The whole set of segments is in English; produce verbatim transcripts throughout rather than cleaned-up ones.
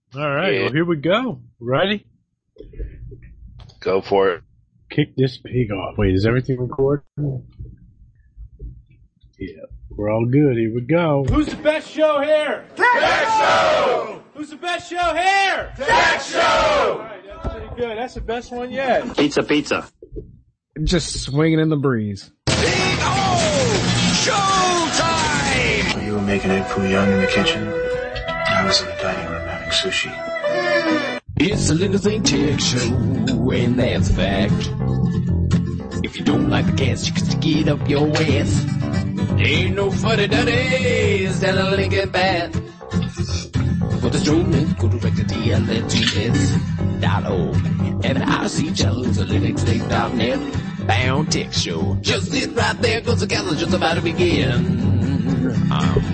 All right, Yeah. well, here we go. Ready? Go for it. Kick this pig off. Wait, is everything recorded? Yeah, we're all good. Here we go. Who's the best show here? Tech Show! Who's the best show here? Tech Show! All right, that's pretty good. That's the best one yet. Pizza, pizza. Just swinging in the breeze. Showtime! So you were making egg foo young in the kitchen. I was in the dining room having sushi. It's a Linda Thing Tech Show, and that's a fact. If you don't like the cast, you can stick it up your ass. Ain't no funny daddies that a Lincoln Bat. For the show, then go direct to T L N G S dot org. And the I C channels at Linux Thing dot net. Bound Tech Show. Just sit right there, cause the gathering's just about to begin. Um,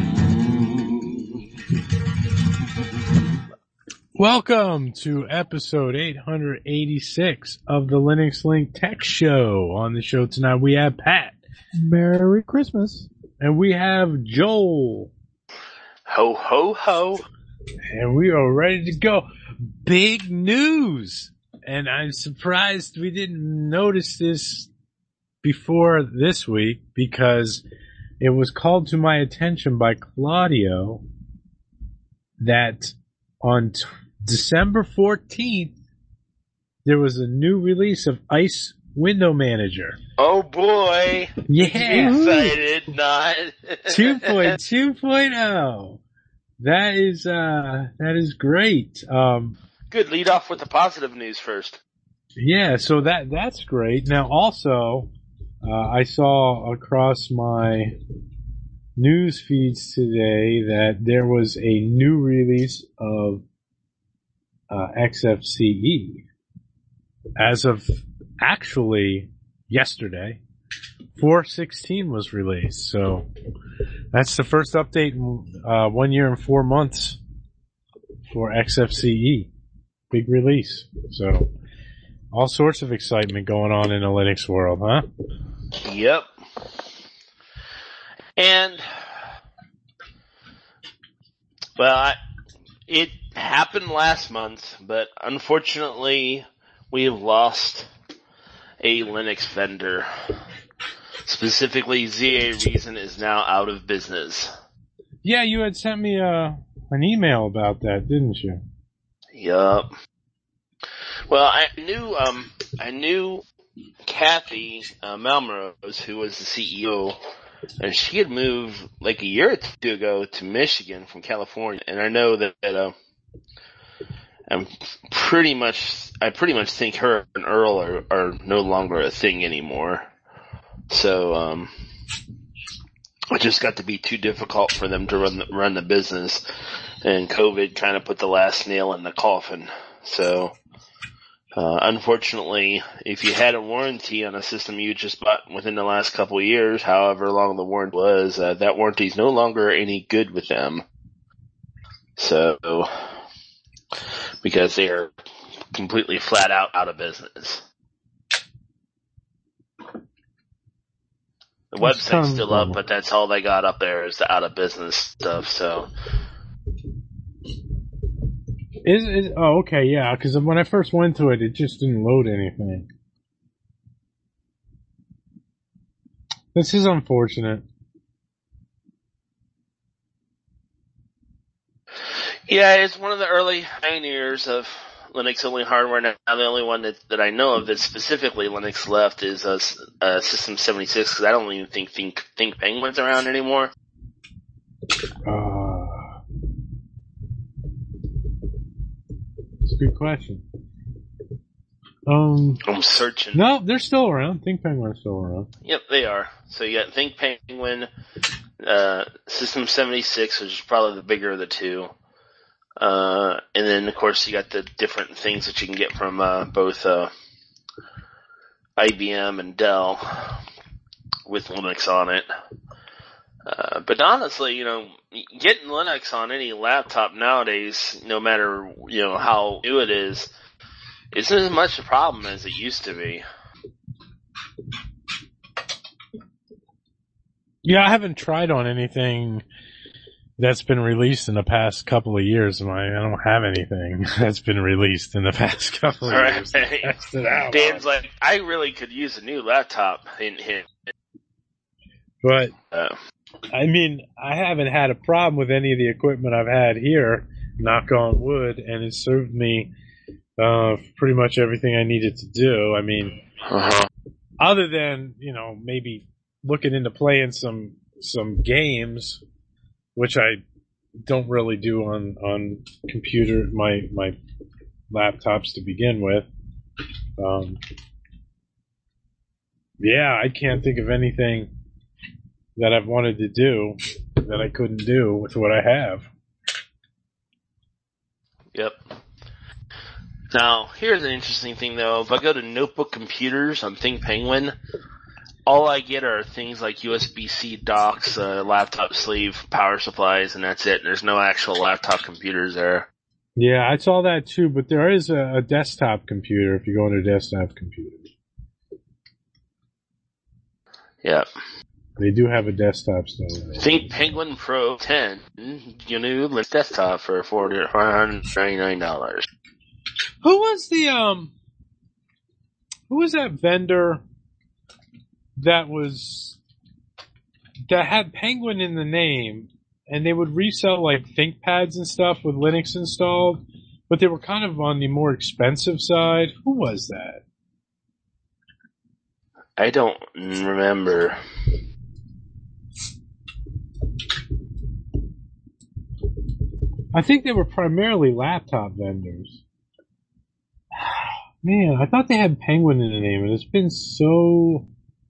Welcome to episode eight hundred eighty-six of the Linux Link Tech Show. On the show tonight, we have Pat. Merry Christmas. And we have Joel. Ho, ho, ho. And we are ready to go. Big news! And I'm surprised we didn't notice this before this week because it was called to my attention by Claudio that on t- December fourteenth, there was a new release of Ice Window Manager. Oh boy. Yeah. Excited, not. two point two point oh. That is, uh, that is great. Um, Good, lead off with the positive news first. yeah, so that, that's great. Now also, uh, I saw across my news feeds today that there was a new release of uh, X F C E as of actually yesterday. four sixteen was released, so that's the first update in uh, one year and four months for X F C E. Big release. So all sorts of excitement going on in the Linux world, huh? Yep. And, well, I, it happened last month, but unfortunately we have lost a Linux vendor. Specifically, Z A Reason is now out of business. Yeah, you had sent me a, an email about that, didn't you? Yup. Well, I knew, um, I knew Kathy uh, Malmrose, who was the C E O, and she had moved like a year or two ago to Michigan from California, and I know that, that uh, I'm pretty much, I pretty much think her and Earl are, are no longer a thing anymore. So, um, it just got to be too difficult for them to run the, run the business, and COVID kind of put the last nail in the coffin. So, uh, unfortunately, if you had a warranty on a system you just bought within the last couple of years, however long the warranty was, uh, that warranty is no longer any good with them. So, because they are completely flat out out of business. The website's still up, but that's all they got up there is the out of business stuff, so. Is, is oh, okay, yeah, because when I first went to it, it just didn't load anything. This is unfortunate. Yeah, it's one of the early pioneers of Linux-only hardware. Now, the only one that, that I know of that's specifically Linux left is uh, uh, System seventy-six, because I don't even think Think, Think Penguin's around anymore. Uh, it's a good question. Um, I'm searching. No, they're still around. Think Penguin's still around. Yep, they are. So you got Think Penguin, uh, System seventy-six, which is probably the bigger of the two. Uh, and then of course you got the different things that you can get from, uh, both, uh, I B M and Dell with Linux on it. Uh, but honestly, you know, getting Linux on any laptop nowadays, no matter, you know, how new it is, isn't as much a problem as it used to be. Yeah, I haven't tried on anything that's been released in the past couple of years. My, I don't have anything that's been released in the past couple of Right. years. Test it out Dan's on. like, I really could use a new laptop. In, in, But, uh, I mean, I haven't had a problem with any of the equipment I've had here, knock on wood, and it served me uh, pretty much everything I needed to do. I mean, uh-huh. other than, you know, maybe looking into playing some some games, which I don't really do on, on computer, my my laptops to begin with. Um, yeah, I can't think of anything that I've wanted to do that I couldn't do with what I have. Yep. Now, here's an interesting thing, though. If I go to Notebook Computers on Think Penguin, all I get are things like U S B-C docks, uh, laptop sleeve, power supplies, and that's it. There's no actual laptop computers there. Yeah, I saw that too, but there is a, a desktop computer if you go into desktop computers. Yep. They do have a desktop still. Think Penguin Pro ten, you know, with desktop for four hundred ninety-nine dollars. Who was the, um, who was that vendor that was, that had Penguin in the name, and they would resell like ThinkPads and stuff with Linux installed, but they were kind of on the more expensive side? Who was that? I don't remember. I think they were primarily laptop vendors. Man, I thought they had Penguin in the name, and it's been so...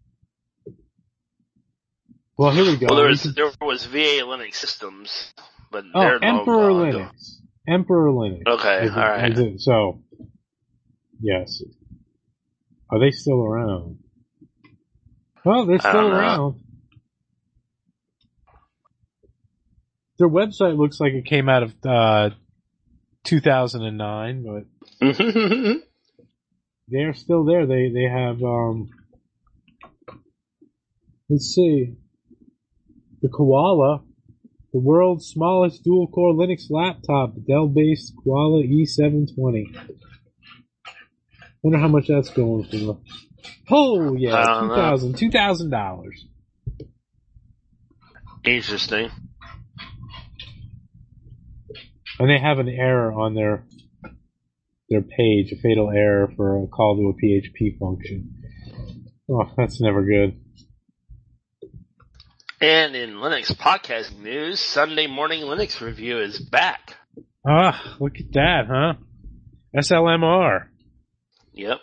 Well, here we go. Well, there was, there was V A Linux Systems, but Oh, they're no Emperor longer. Linux. Emperor Linux. Okay, Is it- alright. is it- So, yes. Are they still around? Well, they're I still don't know. around. Their website looks like it came out of uh, two thousand nine, but they're still there. They they have um. Let's see. The Koala, the world's smallest dual-core Linux laptop, Dell-based Koala E seven twenty. Wonder how much that's going for. Oh I yeah, don't two thousand, two thousand dollars. Interesting. And they have an error on their their page, a fatal error for a call to a P H P function. Oh, that's never good. And in Linux podcasting news, Sunday Morning Linux Review is back. Ah, look at that, huh? S L M R. Yep.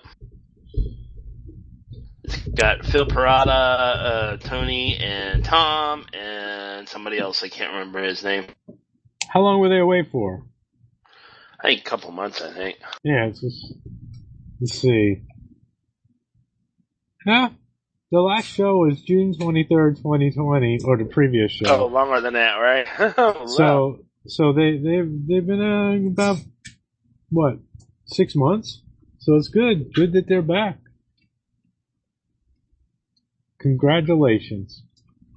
It's got Phil Parada, uh, Tony, and Tom, and somebody else. I can't remember his name. How long were they away for? I think a couple months, I think. Yeah, it's just, let's see. Yeah, the last show was June twenty-third, twenty twenty, or the previous Oh, show. longer than that, right? Oh, So, so they, they've, they've been, uh, about, what, six months? So it's good. Good that they're back. Congratulations.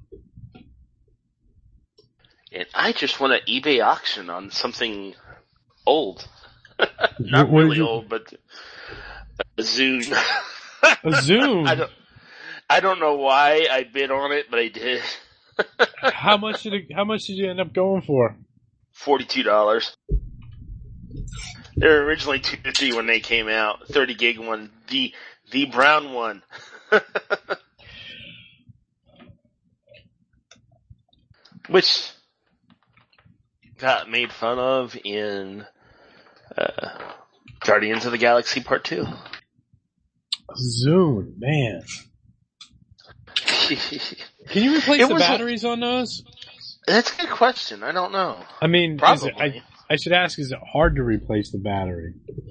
And I just want an eBay auction on something old. Not What did really you- old, but a Zune. A Zune? I don't, I don't know why I bid on it, but I did. How much did it, how much did you end up going for? Forty-two dollars. They were originally two fifty when they came out. Thirty gig one, the the brown one. Which got made fun of in uh, Guardians of the Galaxy Part Two. Zune, man. Can you replace It the was a- batteries on those? That's a good question. I don't know. I mean, is Probably. it, I, I should ask, is it hard to replace the battery?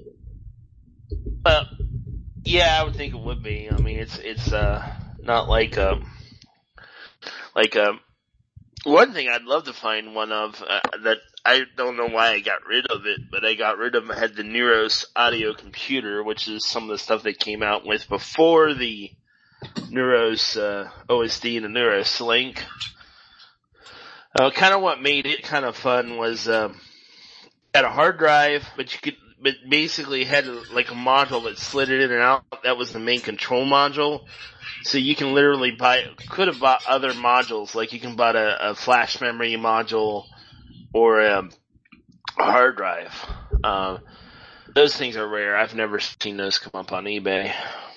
Well, yeah, I would think it would be. I mean, it's it's uh not like um like um one thing I'd love to find one of uh, that I don't know why I got rid of it, but I got rid of. I had the Neuros audio computer, which is some of the stuff they came out with before the Neuros uh, O S D and the Neuros Link. Uh, kind of what made it kind of fun was um, had a hard drive, but you could, but basically had like a module that slid it in and out. That was the main control module. So you can literally buy, could have bought other modules, like you can buy a, a flash memory module or a, a hard drive. Uh, those things are rare. I've never seen those come up on eBay.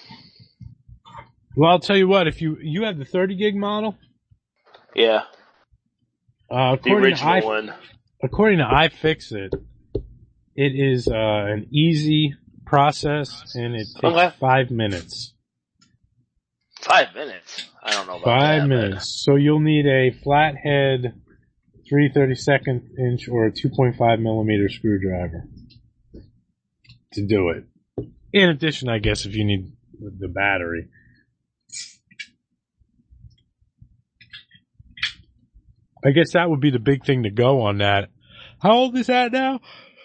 Well, I'll tell you what, if you, you have the thirty gig model? Yeah. Uh, the original I, one. According to iFixit, it is uh, an easy process, and it takes Okay. five minutes. Five minutes? I don't know about Five that. minutes. So you'll need a flathead three thirty-second inch or a two point five millimeter screwdriver to do it. In addition, I guess, if you need the battery. I guess that would be the big thing to go on that. How old is that now?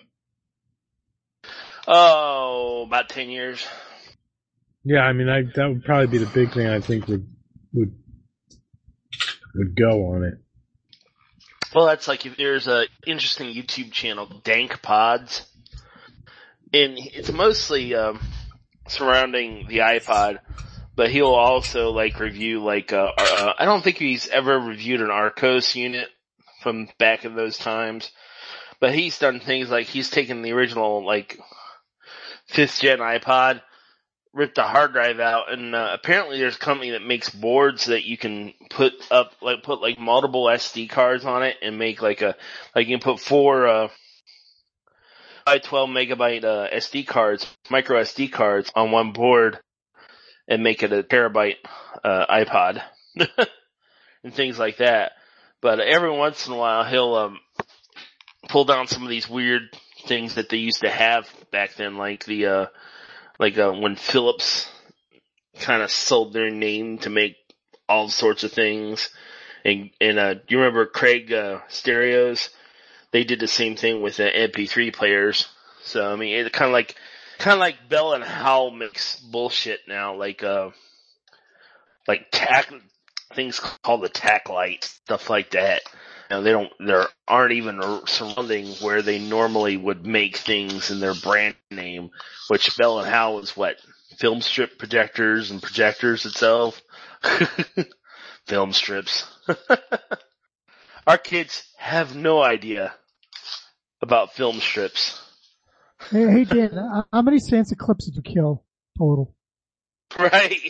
Oh, about ten years. Yeah, I mean, I, that would probably be the big thing I think would would would go on it. Well, that's like if there's a interesting YouTube channel, Dank Pods, and it's mostly um, surrounding the iPod, but he'll also like review like uh, uh, I don't think he's ever reviewed an Arcos unit from back in those times, but he's done things like he's taken the original like fifth gen iPod, ripped the hard drive out, and uh, apparently there's a company that makes boards that you can put up, like put like multiple S D cards on it and make like a, like you can put four, uh, by twelve megabyte, uh, S D cards, micro S D cards on one board and make it a terabyte, uh, iPod and things like that. But every once in a while he'll, um, pull down some of these weird things that they used to have back then, like the, uh, Like, uh, when Philips kind of sold their name to make all sorts of things. And, and, uh, do you remember Craig, uh, Stereos? They did the same thing with the M P three players. So, I mean, it kind of like, kind of like Bell and Howell mix bullshit now, like, uh, like tack, things called the tack light, stuff like that. You know, they don't, there aren't even surrounding where they normally would make things in their brand name, which Bell and Howell is what? Film strip projectors and projectors itself? Film strips. Our kids have no idea about film strips. Hey, hey Dan, how many Sansa clips did you kill total? Right.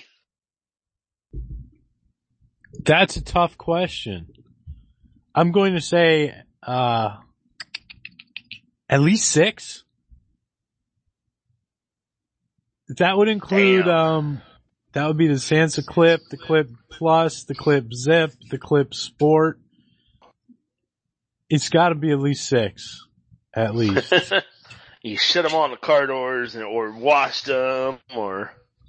That's a tough question. I'm going to say, uh, at least six. That would include, Damn. um, that would be the Sansa Clip, the Clip Plus, the Clip Zip, the Clip Sport. It's gotta be at least six. At least. You shut them on the car doors and, or washed them or...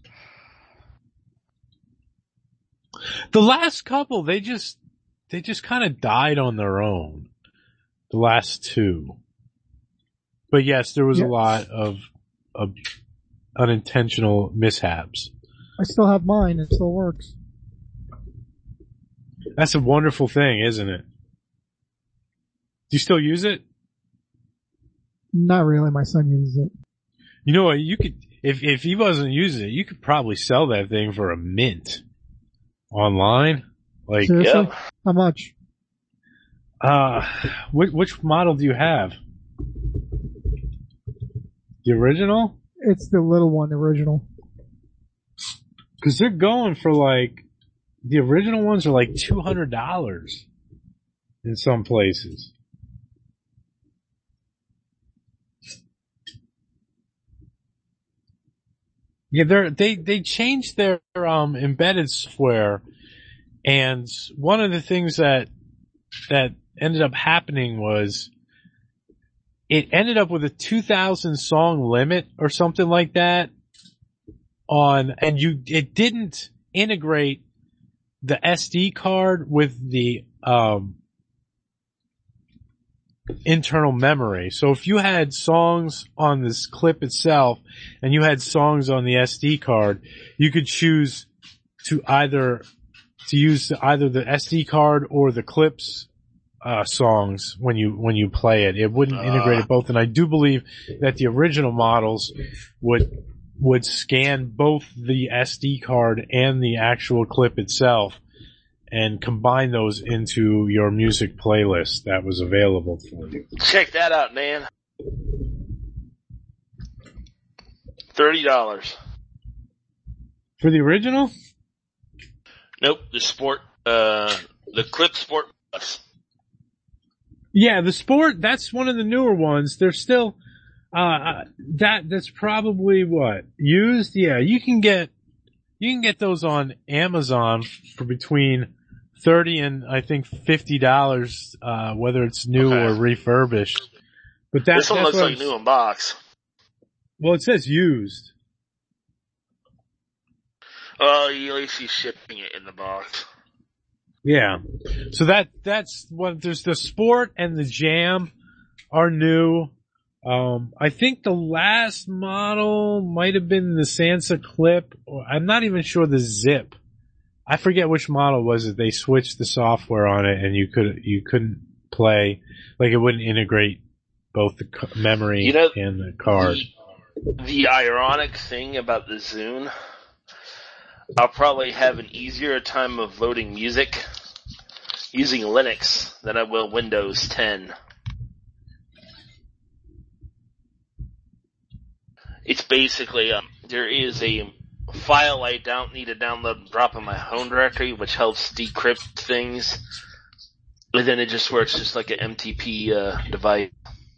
The last couple, they just, they just kind of died on their own. The last two. But yes, there was Yes. a lot of, of unintentional mishaps. I still have mine. It still works. That's a wonderful thing, isn't it? Do you still use it? Not really. My son uses it. You know what? You could, if, if he wasn't using it, you could probably sell that thing for a mint online. Like, Seriously? Yep. How much? uh, which, which model do you have? The original? It's the little one, the original. Cause they're going for like, the original ones are like two hundred dollars in some places. Yeah, they're, they, they changed their, um, embedded software, and one of the things that, that ended up happening was, it ended up with a two thousand song limit or something like that on, and you, it didn't integrate the S D card with the, um, internal memory. So if you had songs on this clip itself and you had songs on the S D card, you could choose to either, to use either the S D card or the clip's, uh, songs when you when you play it. It wouldn't Uh. integrate it both, and I do believe that the original models would would scan both the S D card and the actual clip itself and combine those into your music playlist that was available for you. Check that out, man. Thirty dollars. For the original? Nope, the sport, uh, the Clip Sport Plus. Yeah, the Sport, that's one of the newer ones. They're still, uh, that, that's probably what? Used? Yeah, you can get, you can get those on Amazon for between thirty and I think fifty dollars, uh, whether it's new Okay. or refurbished. But that, This one that's looks what like I'm- new in box. Well, it says used. Oh, you at least he's shipping it in the box. Yeah. So that, that's what, there's the Sport and the Jam are new. Um, I think the last model might have been the Sansa Clip, or I'm not even sure the Zip. I forget which model was it. They switched the software on it and you could, you couldn't play, like it wouldn't integrate both the c- memory You know, and the card. The, the ironic thing about the Zune, I'll probably have an easier time of loading music using Linux than I will Windows ten. It's basically, um, there is a file I don't need to download and drop in my home directory, which helps decrypt things. And then it just works just like an M T P uh, device.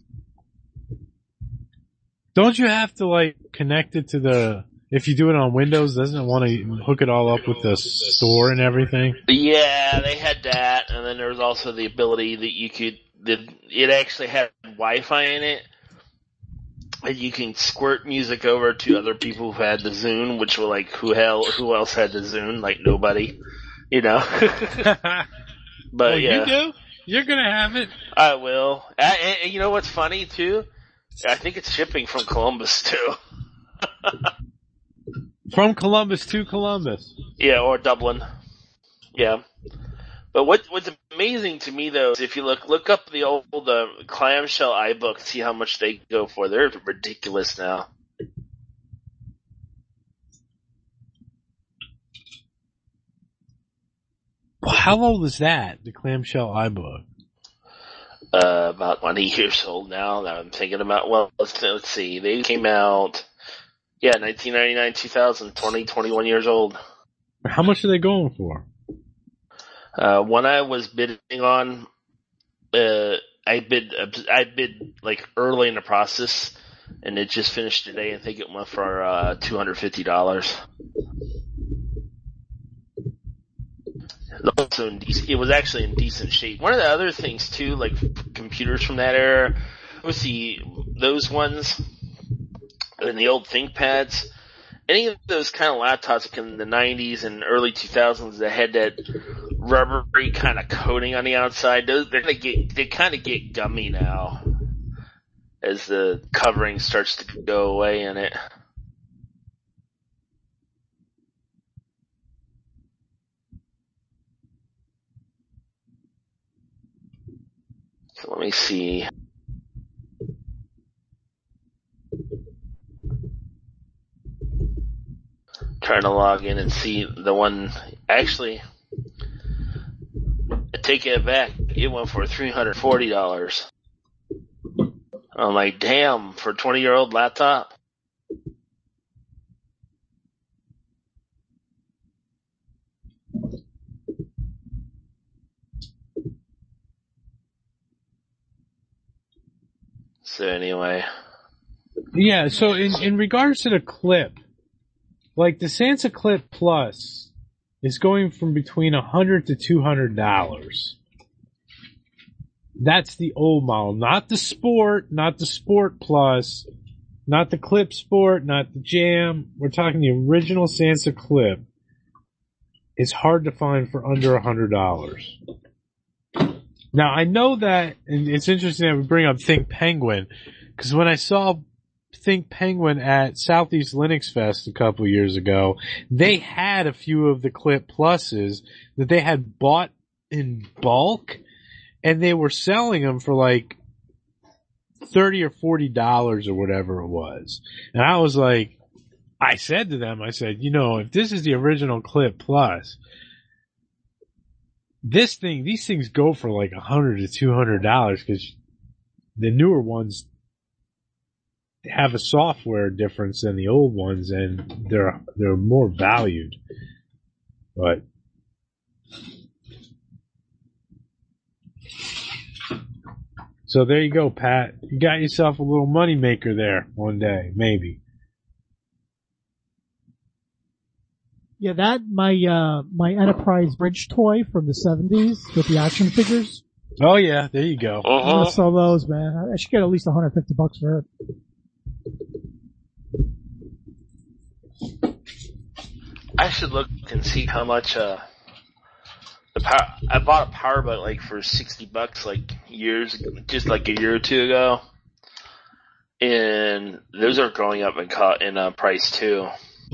Don't you have to like connect it to the, if you do it on Windows, doesn't it want to hook it all up with the store and everything? Yeah, they had that, and then there was also the ability that you could, that it actually had Wi-Fi in it, and you can squirt music over to other people who had the Zune, which were like, who hell, who else had the Zune? Like nobody, you know. But Well, yeah, you do? You're gonna have it. I will. And, and you know what's funny too? I think it's shipping from Columbus too. From Columbus to Columbus. Yeah, or Dublin. Yeah. But what what's amazing to me though is if you look look up the old uh, clamshell iBook, see how much they go for. They're ridiculous now. How old is that? The clamshell iBook. Uh, about twenty years old now. That I'm thinking about. Well, let's let's see. They came out. Yeah, nineteen ninety-nine, two thousand, twenty, twenty-one years old. How much are they going for? Uh, one I was bidding on, uh, I bid, I bid like early in the process, and it just finished today. I think it went for, uh, two hundred fifty dollars. Also in dec- it was actually in decent shape. One of the other things too, like computers from that era, was the, those ones, and the old ThinkPads, any of those kind of laptops in the nineties and early two thousands that had that rubbery kind of coating on the outside, those, they're gonna get, they kind of get gummy now as the covering starts to go away in it. So let me see. Trying to log in and see the one. Actually, I take it back. It went for three hundred forty dollars. I'm like, damn, for a twenty year old laptop. So anyway. Yeah, so in, in regards to the clip, like the Sansa Clip Plus is going from between a hundred to two hundred dollars. That's the old model, not the Sport, not the Sport Plus, not the Clip Sport, not the Jam. We're talking the original Sansa Clip. It's hard to find for under a hundred dollars. Now I know that, and it's interesting that we bring up Think Penguin, because when I saw Think Penguin at Southeast Linux Fest a couple of years ago, they had a few of the Clip Pluses that they had bought in bulk, and they were selling them for like thirty or forty dollars or whatever it was. And I was like, I said to them, I said, you know, if this is the original Clip Plus, this thing, these things go for like a hundred to two hundred dollars because the newer ones have a software difference than the old ones, and they're they're more valued. But so there you go, Pat. You got yourself a little money maker there one day, maybe. Yeah, that my uh my Enterprise Bridge toy from the seventies with the action figures. Oh yeah, there you go. Uh-huh. I'm gonna sell those, man. I should get at least one hundred fifty bucks for it. I should look and see how much, uh, the power, I bought a power boat like for sixty bucks like years, just like a year or two ago. And those are going up in, co- in uh, price too.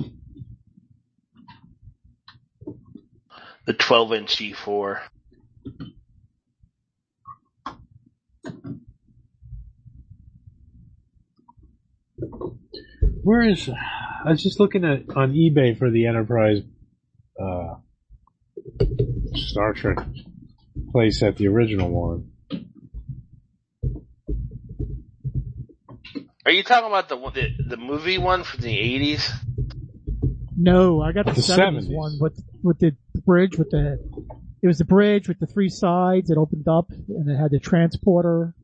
The twelve inch G four. Where is? I was just looking at on eBay for the Enterprise uh, Star Trek playset, the original one. Are you talking about the the, the movie one from the eighties? No, I got the, The seventies seventies. one with with the bridge with the. It was the bridge with the three sides. It opened up and it had the transporter.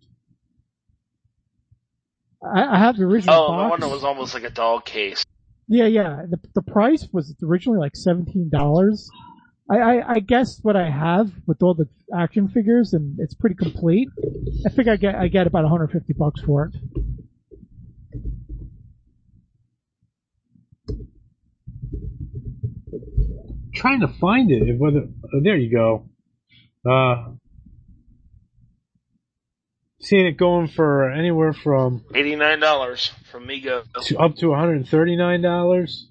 I, I have the original Oh, box. the one that was almost like a doll case. Yeah, yeah. The the price was originally like seventeen dollars. I, I I guess what I have with all the action figures, and it's pretty complete. I think I get I get about one hundred fifty bucks for it. Trying to find it. Whether oh, there you go. Uh, seeing it going for anywhere from eighty-nine dollars from Mego. to up to one hundred thirty-nine dollars.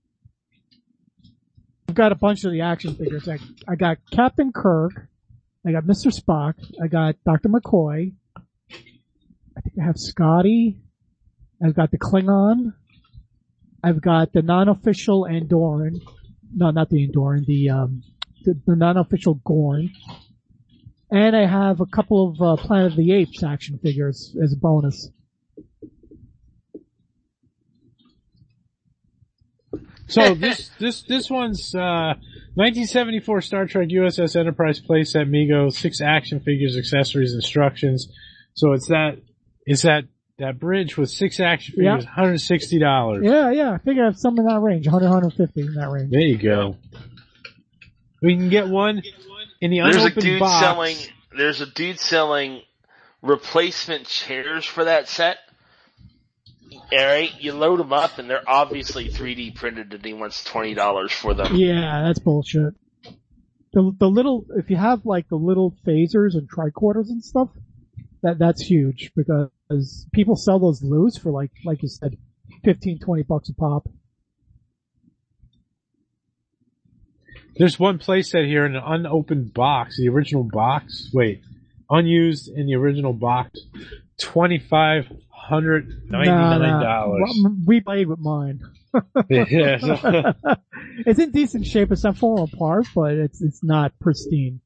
I've got a bunch of the action figures. I I got Captain Kirk. I got Mister Spock. I got Doctor McCoy. I think I have Scotty. I've got the Klingon. I've got the non-official Andorian. No, not the Andorian. The um, the, the non-official Gorn. And I have a couple of uh, Planet of the Apes action figures as a bonus. So this this this one's uh, nineteen seventy-four Star Trek U S S Enterprise playset Mego, six action figures, accessories, instructions. So it's that it's that that bridge with six action figures, Yep. one hundred sixty dollars. Yeah, yeah. I figure I have some in that range, one hundred, one hundred fifty in that range. There you go. We can get one in the There's a unopened dude box. selling. There's a dude selling replacement chairs for that set. All right, you load them up, and they're obviously three D printed, and he wants twenty dollars for them. Yeah, that's bullshit. The the little, if you have like the little phasers and tricorders and stuff, that that's huge because people sell those loose for like like you said, fifteen, twenty bucks a pop. There's one playset here in an unopened box, the original box. Wait, unused in the original box, twenty-five hundred ninety-nine dollars. Nah, nah. We played with mine. Yeah, so- It's in decent shape. It's not falling apart, but it's it's not pristine.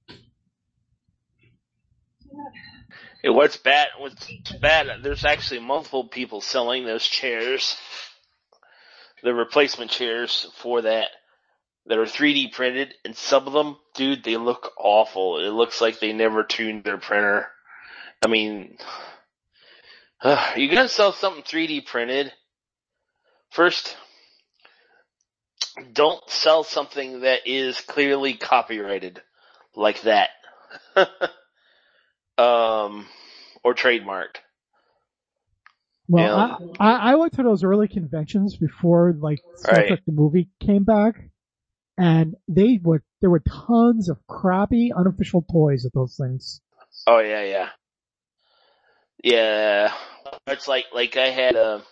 Hey, what's bad? What's bad? There's actually multiple people selling those chairs, the replacement chairs for that, that are three D printed, and some of them, dude, they look awful. It looks like they never tuned their printer. I mean, uh, you're gonna sell something three D printed. First, don't sell something that is clearly copyrighted like that. um, or trademarked. Well, Yeah. I, I I went to those early conventions before like Star Right. Trek the movie came back, and they were there were tons of crappy unofficial toys of those things. Oh yeah, yeah, yeah. It's like like I had a.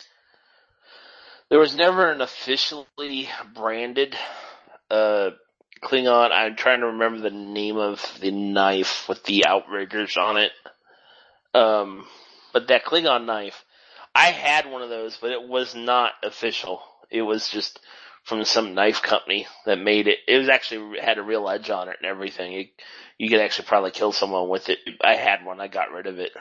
There was never an officially branded uh Klingon. I'm trying to remember the name of the knife with the outriggers on it. Um, but that Klingon knife, I had one of those, but it was not official. It was just from some knife company that made it. It was actually had a real edge on it and everything. It, you could actually probably kill someone with it. I had one. I got rid of it.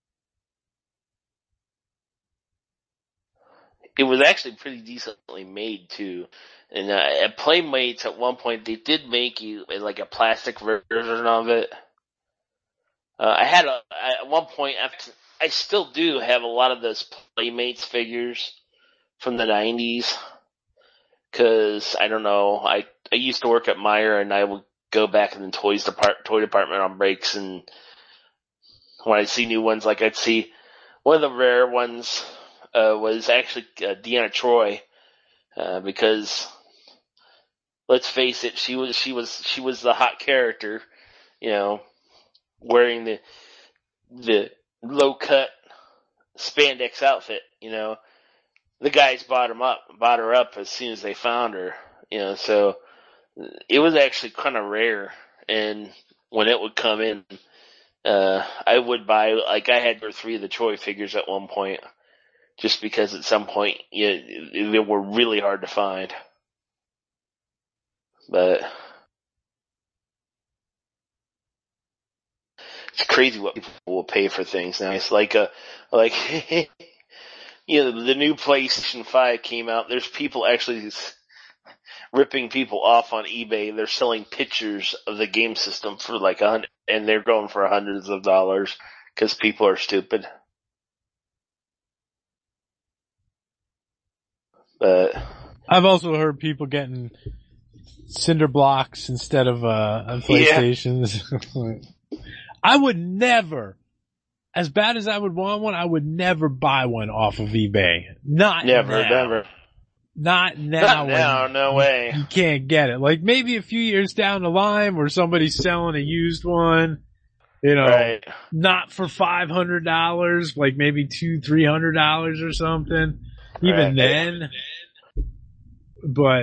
It was actually pretty decently made too. And uh, at Playmates at one point they did make you like a plastic version of it. Uh, I had a at one point after, I still do have a lot of those Playmates figures from the nineties. Cause I don't know, I I used to work at Meijer and I would go back in the toys depart toy department on breaks, and when I'd see new ones, like I'd see one of the rare ones. Uh, was actually uh, Deanna Troi, uh, because let's face it, she was she was she was the hot character, you know, wearing the the low cut spandex outfit. You know, the guys bought him up, bought her up as soon as they found her. You know, so it was actually kind of rare, and when it would come in, uh, I would buy like I had three of the Troi figures at one point. Just because at some point, you know, they were really hard to find. But it's crazy what people will pay for things now. It's like a, like, you know, the new PlayStation five came out. There's people actually ripping people off on eBay. They're selling pictures of the game system for like a hundred, and they're going for hundreds of dollars because people are stupid. But I've also heard people getting cinder blocks instead of uh, PlayStations. Yeah. I would never, as bad as I would want one, I would never buy one off of eBay. Not never, now. never. Not now. Not now, no you, way. You can't get it. Like maybe a few years down the line where somebody's selling a used one, you know, right. Not for five hundred dollars, like maybe two, three hundred dollars or something. Even right. then, but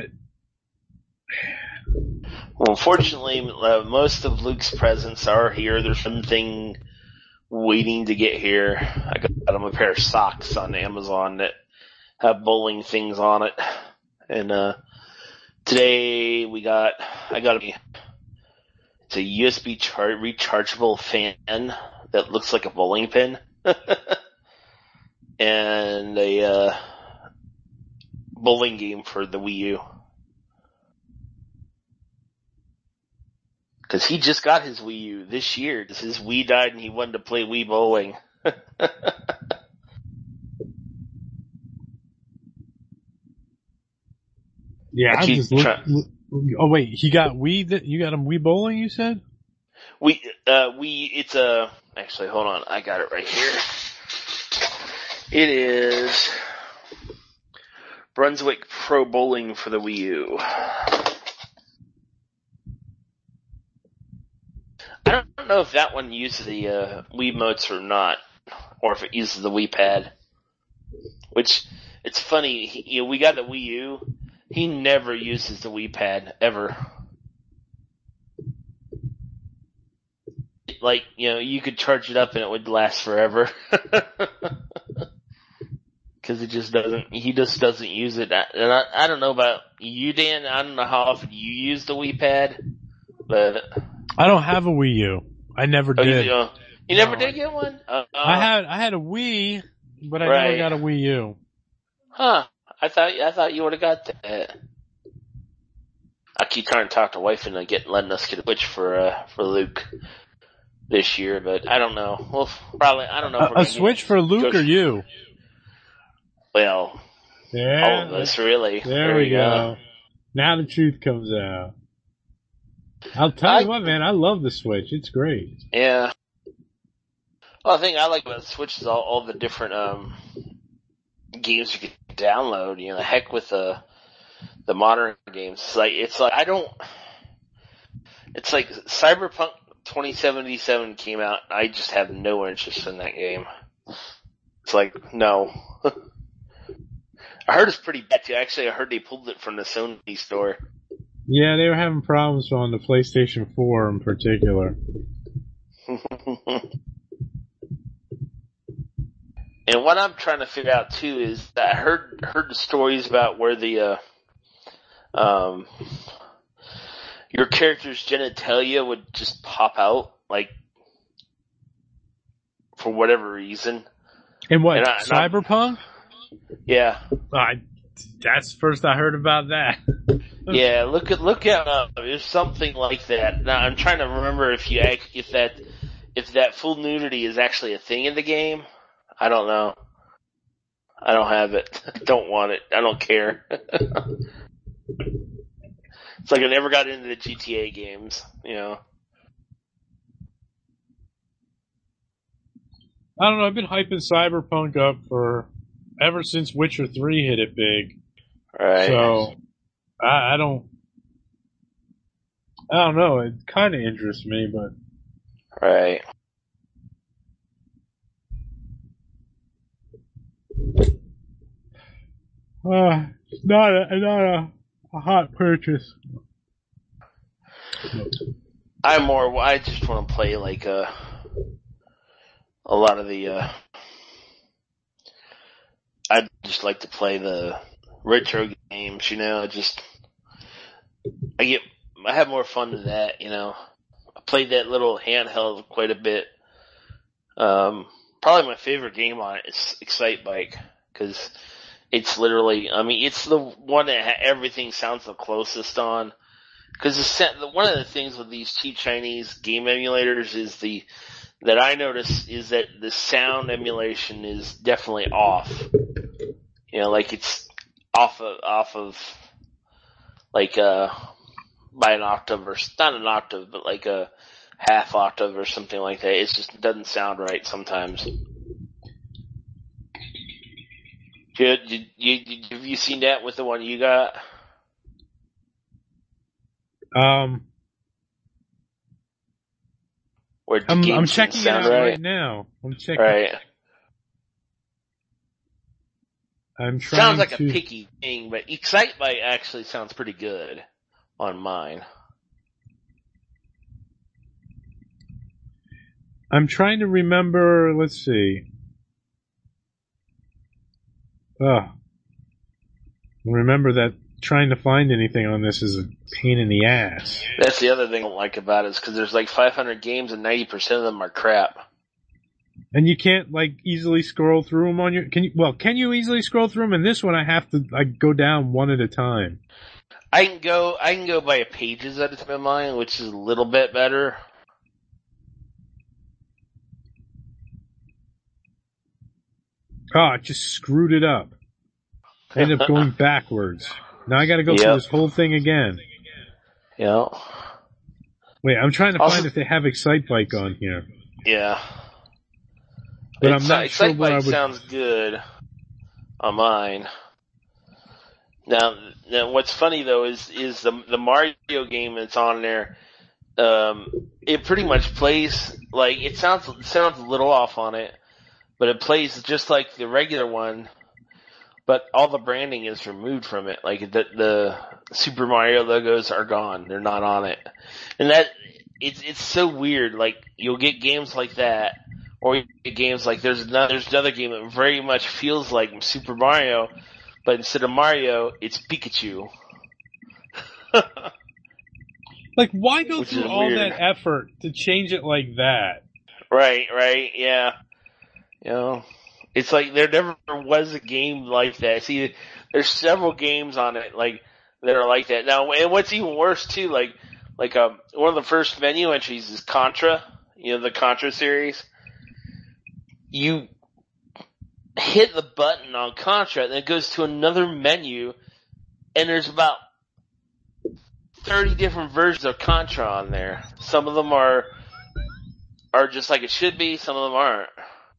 well, unfortunately, uh, most of Luke's presents are here. There's something waiting to get here. I got him a pair of socks on Amazon that have bowling things on it, and uh today we got I got a it's a U S B char- rechargeable fan that looks like a bowling pin, and a uh bowling game for the Wii U. Cause he just got his Wii U this year. Cause his Wii died and he wanted to play Wii bowling. Yeah, I, I just look, try- look, oh wait, he got Wii, that, you got him Wii bowling, you said? We, uh, we, it's a, actually hold on, I got it right here. It is Brunswick Pro Bowling for the Wii U. I don't know if that one uses the uh, Wiimotes or not, or if it uses the Wii Pad. Which, it's funny, he, you know, we got the Wii U, he never uses the Wii Pad, ever. Like, you know, you could charge it up and it would last forever. Cause it just doesn't, he just doesn't use it. And I, I don't know about you, Dan, I don't know how often you use the Wii Pad, but... I don't have a Wii U. I never oh, did. You, uh, you no. never did get one? Uh, uh, I had, I had a Wii, but I right. never got a Wii U. Huh. I thought, I thought you would have got that. I keep trying to talk to wife into get, letting us get a Switch for, uh, for Luke this year, but I don't know. Well, probably, I don't know. If a, a Switch for Luke or you? Well, yeah, all of us, really. There, there we go. go. Now the truth comes out. I'll tell I, you what, man, I love the Switch. It's great. Yeah. Well, the thing I like about the Switch is all, all the different um games you can download. You know, heck with the the modern games. It's like it's like I don't. It's like Cyberpunk twenty seventy-seven came out. And I just have no interest in that game. It's like no. I heard it's pretty bad too. Actually, I heard they pulled it from the Sony store. Yeah, they were having problems on the PlayStation four in particular. And what I'm trying to figure out too is that I heard heard the stories about where the uh, um your character's genitalia would just pop out, like for whatever reason. And what? And I, and Cyberpunk? Yeah. I, that's the first I heard about that. Yeah, look at look at uh, there's something like that. Now I'm trying to remember if you act, if that if that full nudity is actually a thing in the game. I don't know. I don't have it. Don't want it. I don't care. It's like I never got into the G T A games, you know. I don't know. I've been hyping Cyberpunk up for ever since Witcher three hit it big. Right. So I, I don't. I don't know. It kind of interests me, but. Right. Uh, not a not a, a hot purchase. I'm more. I just want to play like a a lot of the. Uh, I just like to play the retro games. You know, just I get I have more fun than that. You know, I played that little handheld quite a bit. Um, probably my favorite game on it is Excite Bike because. It's literally, I mean, it's the one that ha- everything sounds the closest on. Because the, one of the things with these cheap Chinese game emulators is the, that I notice is that the sound emulation is definitely off. You know, like it's off of, off of, like, uh, by an octave or, not an octave, but like a half octave or something like that. It just doesn't sound right sometimes. Did, did, you, did, have you seen that with the one you got? Um, Where the I'm, games I'm checking it out right? right now. I'm checking. Right. I'm trying Sounds like to... a picky thing, but Excite Bike actually sounds pretty good on mine. I'm trying to remember. Let's see. Oh, remember that trying to find anything on this is a pain in the ass. That's the other thing I don't like about it is because there's like five hundred games and ninety percent of them are crap. And you can't like easily scroll through them on your. Can you? Well, can you easily scroll through them? And this one, I have to like go down one at a time. I can go. I can go by pages at a time in mine, which is a little bit better. Oh, it just screwed it up. I ended up going backwards. Now I gotta go yep. through this whole thing again. Yeah. Wait, I'm trying to also, find if they have Excite Bike on here. Yeah. But it's, I'm not Excite sure where Bike I would... sounds good on mine. Now, now what's funny though is, is the, the Mario game that's on there, um, it pretty much plays, like, it sounds, it sounds a little off on it. But it plays just like the regular one, but all the branding is removed from it. Like the, the Super Mario logos are gone; they're not on it, and that it's it's so weird. Like you'll get games like that, or you get games like there's another there's another game that very much feels like Super Mario, but instead of Mario, it's Pikachu. Like, why go Which through is all weird. that effort to change it like that? Right, right, yeah. You know, it's like there never was a game like that. See, there's several games on it like that are like that. Now, and what's even worse too, like like um one of the first menu entries is Contra. You know, the Contra series. You hit the button on Contra, and it goes to another menu, and there's about thirty different versions of Contra on there. Some of them are are just like it should be. Some of them aren't.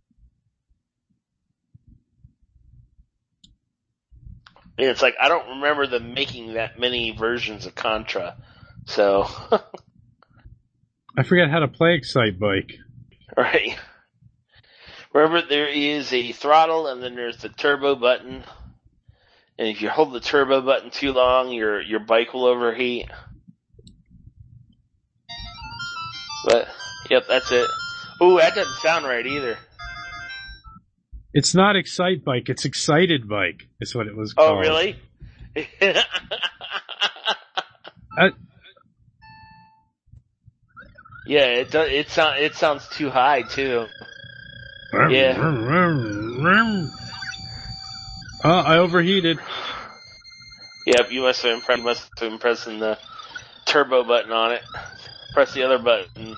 And it's like, I don't remember them making that many versions of Contra. So. I forgot how to play Excite Bike. Right. Remember, there is a throttle and then there's the turbo button. and if you hold the turbo button too long, your your bike will overheat. But yep, that's it. Ooh, that doesn't sound right either. It's not Excite Bike, it's Excited Bike, is what it was called. Oh, really? I, yeah, it does. It sounds. It sounds too high too. Yeah. Oh, I overheated. Yep, you must have been, must have been pressing the turbo button on it. Press the other button.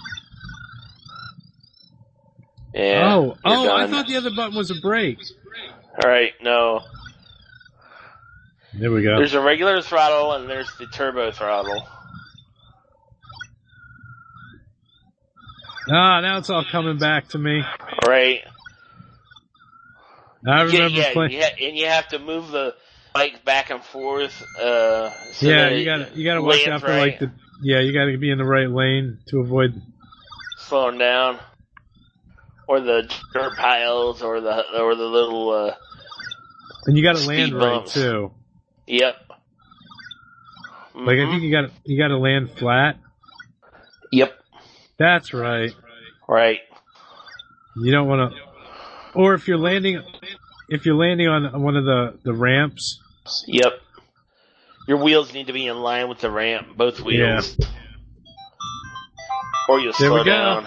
Yeah. Oh, oh! done. I thought the other button was a brake. All right, no. There we go. There's a regular throttle and there's the turbo throttle. Ah, now it's all coming back to me. Right. I remember yeah, yeah, playing. Yeah, and you have to move the bike back and forth. Uh, so yeah, that you got you got to watch out for right. like the. Yeah, you got to be in the right lane to avoid slowing down, or the dirt piles, or the or the little. Uh, and you got to land bumps. right too. Yep. Like mm-hmm. I think you got you got to land flat. Yep. That's right. Right. You don't want to, or if you're landing, if you're landing on one of the, the ramps. Yep. Your wheels need to be in line with the ramp, both wheels. Yeah. Or you'll there slow we go. down.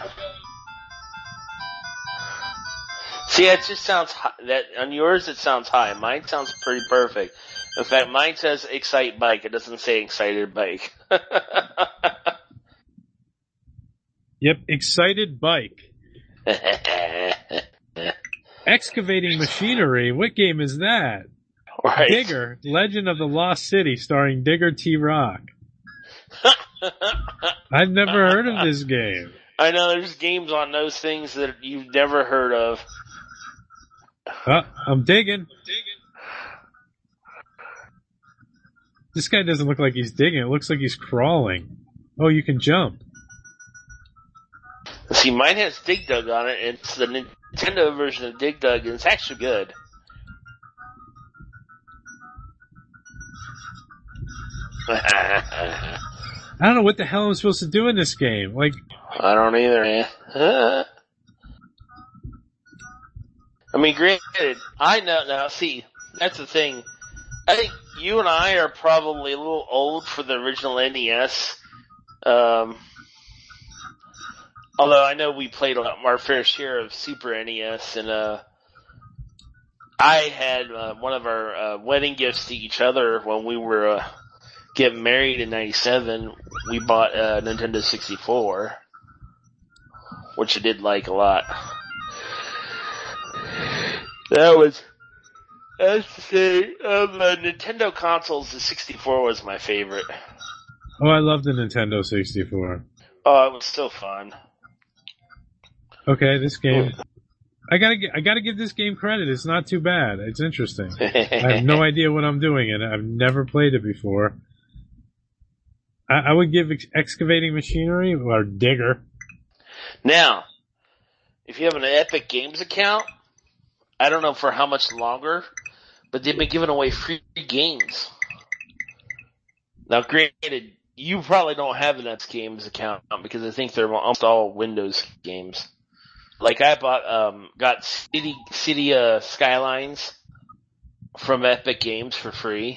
See, it just sounds high. That on yours it sounds high. Mine sounds pretty perfect. In fact, mine says Excite Bike. It doesn't say Excited Bike. Yep, Excited Bike. Excavating Machinery. What game is that? Right. Digger, Legend of the Lost City, starring Digger T. Rock. I've never heard of this game. I know there's games on those things that you've never heard of. Uh, I'm digging. This guy doesn't look like he's digging. It looks like he's crawling. Oh, you can jump. See, mine has Dig Dug on it. It's the Nintendo version of Dig Dug, and it's actually good. I don't know what the hell I'm supposed to do in this game. Like, I don't either, man. I mean, granted, I know now. See, that's the thing. I think you and I are probably a little old for the original N E S. Um, although I know we played our fair share of Super N E S, and uh, I had uh, one of our uh, wedding gifts to each other when we were uh, getting married in ninety-seven. We bought a Nintendo sixty-four, which I did like a lot. That was, as to say, of the Nintendo consoles, the sixty-four was my favorite. oh, I love the Nintendo sixty-four. Oh, it was so fun. Okay, this game. I gotta, I gotta give this game credit. It's not too bad. It's interesting. I have no idea what I'm doing, and I've never played it before. I, I would give ex- Excavating Machinery or Digger. Now, if you have an Epic Games account, I don't know for how much longer, but they've been giving away free games. Now, granted, you probably don't have an Epic Games account because I think they're almost all Windows games. Like I bought, um, got City, City, uh, Skylines from Epic Games for free.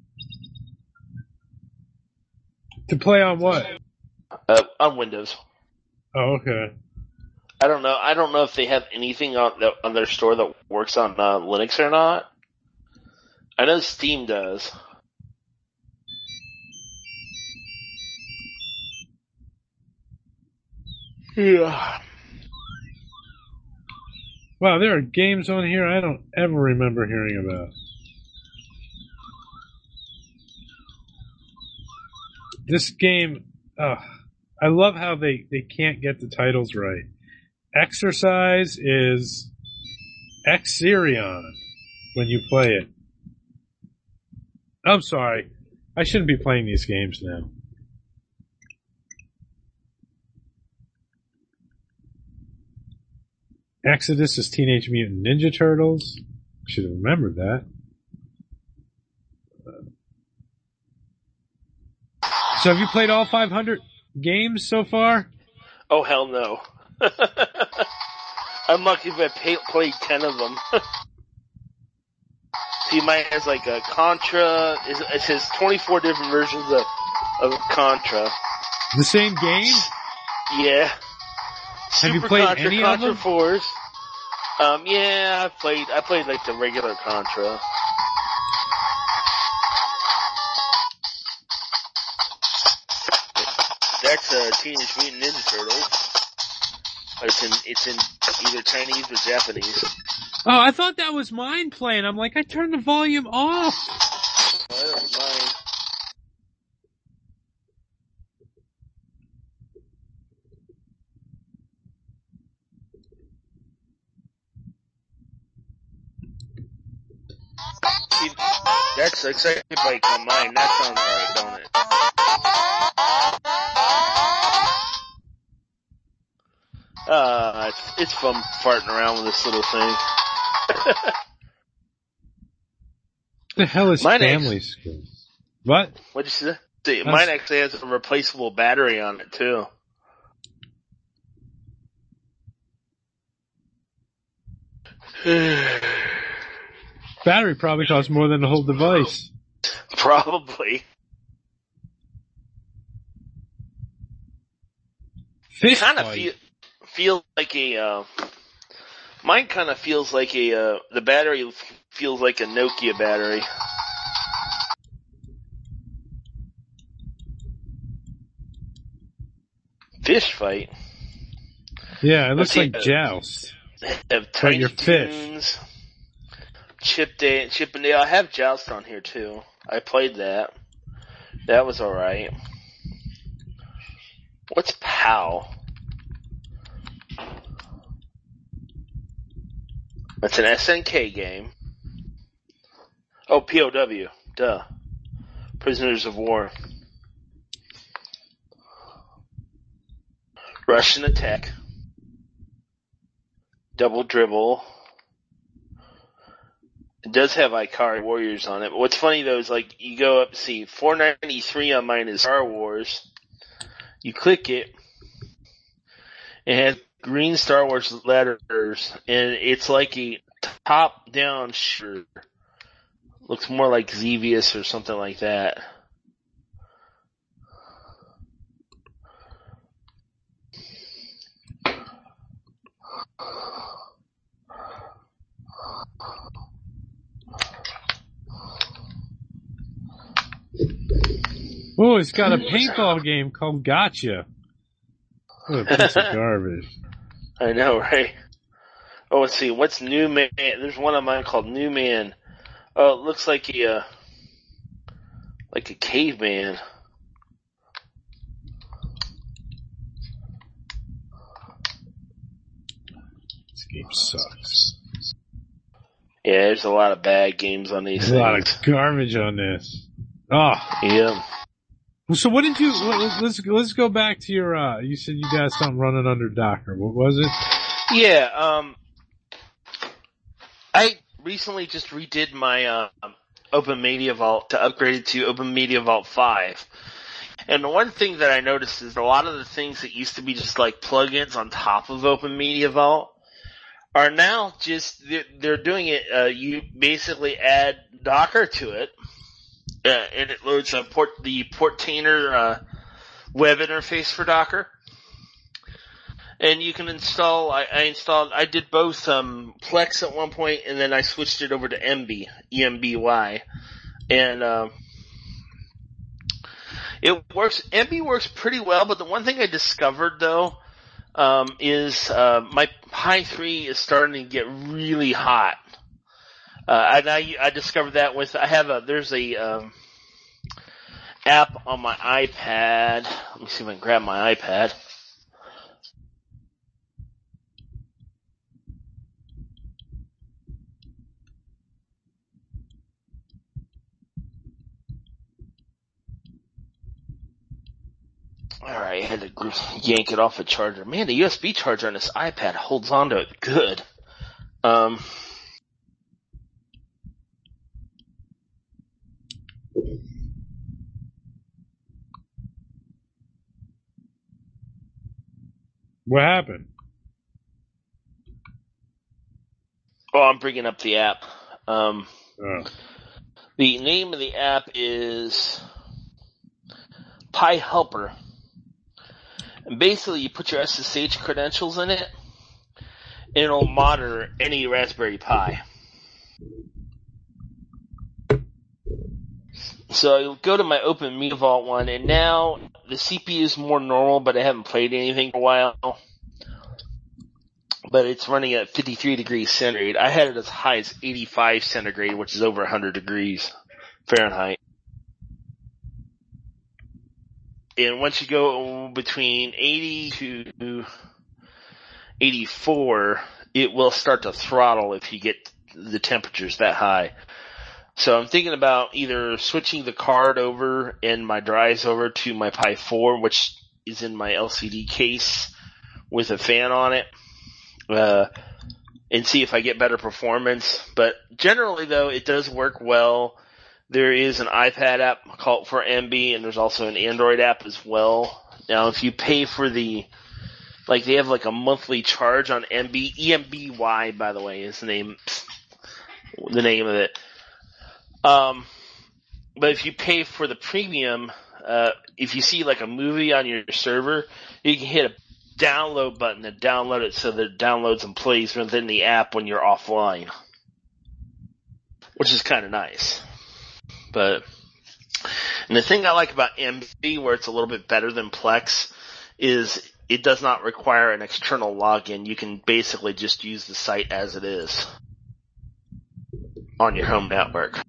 To play on what? Uh, on Windows. Oh, okay. I don't know. I don't know if they have anything on the, on their store that works on uh, Linux or not. I know Steam does. Yeah. Wow, there are games on here I don't ever remember hearing about. This game, uh, I love how they, they can't get the titles right. Exercise is Exerion when you play it. I'm sorry. I shouldn't be playing these games now. Exodus is Teenage Mutant Ninja Turtles. Should have remembered that. So have you played all five hundred games so far? Oh, hell no. I'm lucky if I pay, played ten of them. See, mine has like a Contra. It says twenty-four different versions of, of Contra. The same game? Yeah. Have Super you played Contra, any Contra of them? fours. Um, yeah, I played, I played like the regular Contra. That's uh, Teenage Mutant Ninja Turtles. It's in, it's in either Chinese or Japanese. Oh, I thought that was mine playing. I'm like, I turned the volume off. I don't mind. See, that's excited bike on mine. That sounds right, don't it? Uh, it's, it's fun farting around with this little thing. The hell is Mine family ex- skills? What? What'd you say? See, That's- mine actually has a replaceable battery on it too. Battery probably costs more than the whole device. Probably. Fish Kind of fight. feel feel like a. Uh, mine kind of feels like a. Uh, the battery f- feels like a Nokia battery. Fish fight. Yeah, it looks Let's see, like uh, Joust. Have Tiny your fish. Toons, Chip Day, Chip and Dale. I have Joust on here too. I played that. That was alright. What's POW? That's an S N K game. Oh, P O W. Duh. Prisoners of War. Russian Attack. Double Dribble. It does have Ikari Warriors on it. But what's funny though is like you go up, see, four ninety-three on mine is Star Wars. You click it. It has green Star Wars letters, and it's like a top-down shooter. Looks more like Xevious or something like that. Oh, it's got a paintball game called Gotcha. What a piece of garbage. I know, right? Oh, let's see. What's New Man? There's one of mine called New Man. Oh, it looks like a, uh, like a caveman. This game sucks. Yeah, there's a lot of bad games on these There's a lot things. of garbage on this. Oh. Yeah. So what did you, let's, let's go back to your, uh, you said you got something running under Docker. What was it? Yeah, um, I recently just redid my, uh, Open Media Vault to upgrade it to Open Media Vault five. And the one thing that I noticed is a lot of the things that used to be just like plugins on top of Open Media Vault are now just, they're, they're doing it, uh, you basically add Docker to it, uh, and it loads a port, the Portainer, uh, web interface for Docker. And you can install, I, I installed, I did both, um, Plex at one point, and then I switched it over to M B, E M B Y. And, um, it works, M B works pretty well, but the one thing I discovered though, um, is, uh, my Pi three is starting to get really hot. Uh, and I, I discovered that with, I have a, there's a, um, app on my iPad. Let me see if I can grab my iPad. Alright, I had to yank it off a charger. Man, the U S B charger on this iPad holds onto it good. Um, What happened? Oh, I'm bringing up the app. Um, Oh. The name of the app is Pi Helper. And basically, you put your S S H credentials in it, and it'll monitor any Raspberry Pi. So you'll go to my Open Media Vault one, and now the C P U is more normal, but I haven't played anything for a while. But it's running at fifty-three degrees centigrade. I had it as high as eighty-five centigrade, which is over one hundred degrees Fahrenheit. And once you go between eighty to eighty-four, it will start to throttle if you get the temperatures that high. So I'm thinking about either switching the card over and my drives over to my Pi four, which is in my L C D case with a fan on it, uh, and see if I get better performance. But generally, though, it does work well. There is an iPad app called for M B, and there's also an Android app as well. Now, if you pay for the, like, they have like a monthly charge on M B, E M B Y, by the way, is the name, the name of it. Um, but if you pay for the premium, uh, if you see like a movie on your server, you can hit a download button to download it so that it downloads and plays within the app when you're offline, which is kind of nice. But, and the thing I like about M B, where it's a little bit better than Plex, is it does not require an external login. You can basically just use the site as it is on your home network.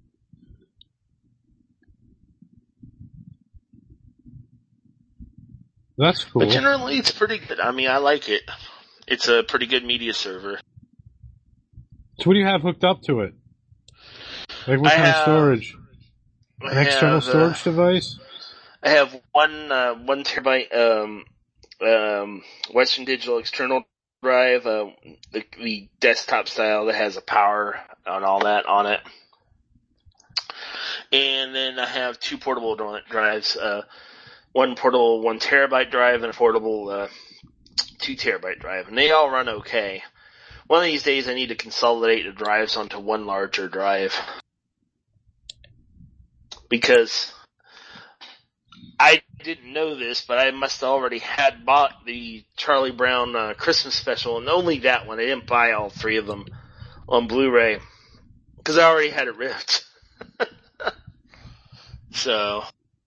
That's cool. But generally, it's pretty good. I mean, I like it. It's a pretty good media server. So what do you have hooked up to it? Like what I kind have, of storage? An I external have, storage uh, device? I have one uh, one terabyte um, um, Western Digital external drive, uh, the, the desktop style that has a power and all that on it. And then I have two portable drives, uh, one portable one terabyte drive and a portable uh, two terabyte drive, and they all run okay. One of these days I need to consolidate the drives onto one larger drive, because I didn't know this, but I must have already had bought the Charlie Brown uh, Christmas special, and only that one. I didn't buy all three of them on Blu-ray, because I already had it ripped. So...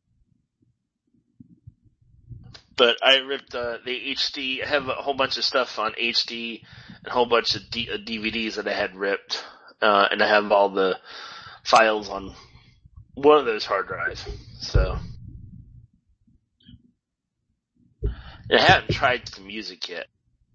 But I ripped uh, the H D. I have a whole bunch of stuff on H D and a whole bunch of D- uh, D V Ds that I had ripped. Uh, and I have all the files on one of those hard drives. So. And I haven't tried the music yet.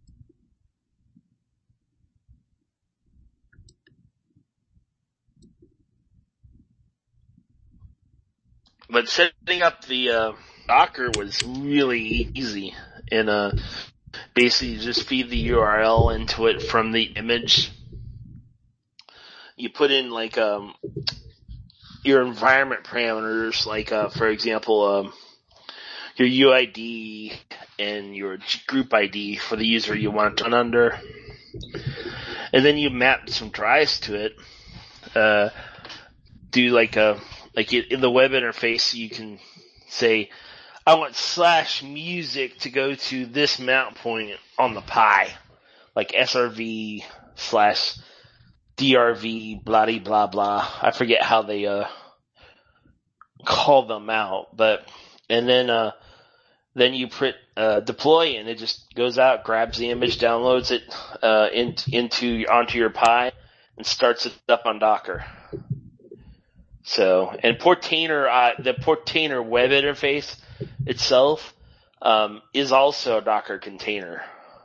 But setting up the... Uh, Docker was really easy, and uh, basically you just feed the U R L into it from the image. You put in like um, your environment parameters, like uh, for example, um, your U I D and your group I D for the user you want to run under, and then you map some drives to it. Uh, do like a like in the web interface, you can say, I want slash music to go to this mount point on the Pi, like S R V slash D R V, blah, blah, blah. I forget how they, uh, call them out, but, and then, uh, then you put, uh, deploy and it just goes out, grabs the image, downloads it, uh, in, into, onto your Pi and starts it up on Docker. So, and Portainer, uh, the Portainer web interface itself, um, is also a Docker container.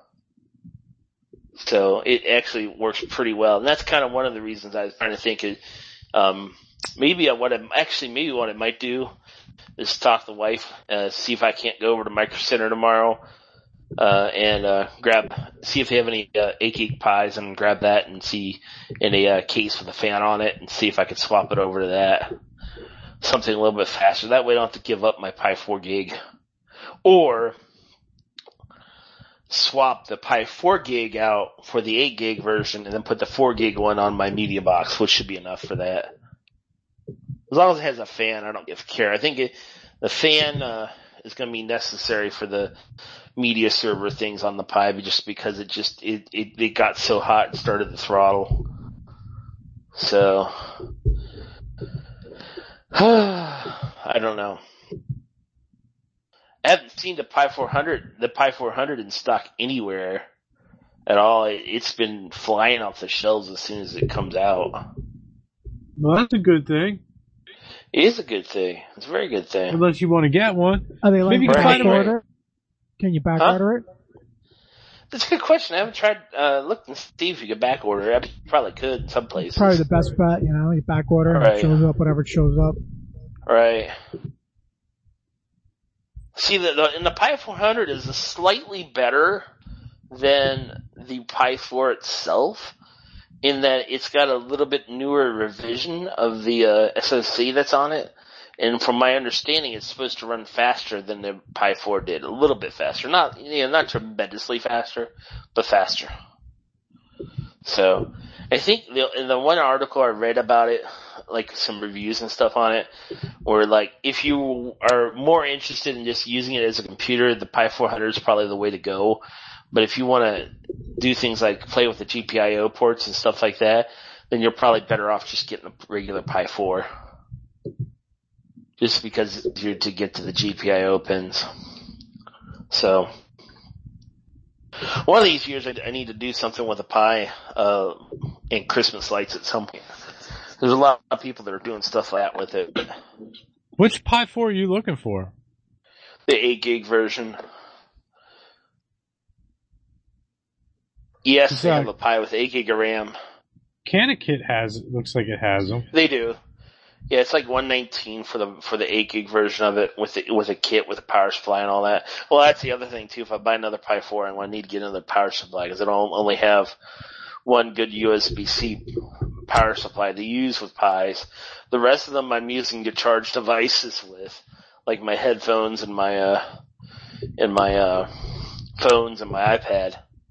So it actually works pretty well. And that's kind of one of the reasons I was trying to think is, um, maybe what I, actually maybe what I might do is talk to the wife, uh, see if I can't go over to Micro Center tomorrow, uh, and, uh, grab, see if they have any, uh, eight gig Pis and grab that and see any, uh, case with a fan on it and see if I could swap it over to that. Something a little bit faster. That way I don't have to give up my Pi four gig. Or, swap the Pi four gig out for the eight gig version and then put the four gig one on my media box, which should be enough for that. As long as it has a fan, I don't give a care. I think it, the fan uh, is going to be necessary for the media server things on the Pi, just because it just it, it, it got so hot and started to throttle. So I don't know. I haven't seen the Pi four hundred, the Pi four hundred in stock anywhere at all. It, it's been flying off the shelves as soon as it comes out. Well, that's a good thing. It is a good thing. It's a very good thing. Unless you want to get one. Are they like Maybe you can back find them right- order? Can you back Huh? order it? That's a good question. I haven't tried, uh, look and see if you could back order. I probably could in some places. Probably the best bet, you know, you back order and Right. it shows up whatever it shows up. Right. See, the, the, and the Pi four hundred is slightly better than the Pi four itself, in that it's got a little bit newer revision of the uh, S O C that's on it. And from my understanding, it's supposed to run faster than the Pi four did. A little bit faster. Not, you know, not tremendously faster, but faster. So, I think the, in the one article I read about it, like some reviews and stuff on it, were like, if you are more interested in just using it as a computer, the Pi four hundred is probably the way to go. But if you want to do things like play with the G P I O ports and stuff like that, then you're probably better off just getting a regular Pi four. Just because it's easier to get to the G P I O pins. So, one of these years I, I need to do something with a Pi, uh, and Christmas lights at some point. There's a lot of people that are doing stuff like that with it. Which Pi four are you looking for? The eight gig version. Yes, they have a Pi with eight gig of RAM. Canakit has, looks like it has them. They do. Yeah, it's like one nineteen for the for the eight gig version of it with the, with a kit with a power supply and all that. Well, that's the other thing too. If I buy another Pi four, I'm going to need to get another power supply because it'll only have one good U S B C power supply to use with Pis. The rest of them I'm using to charge devices with, like my headphones and my uh and my uh phones and my iPad.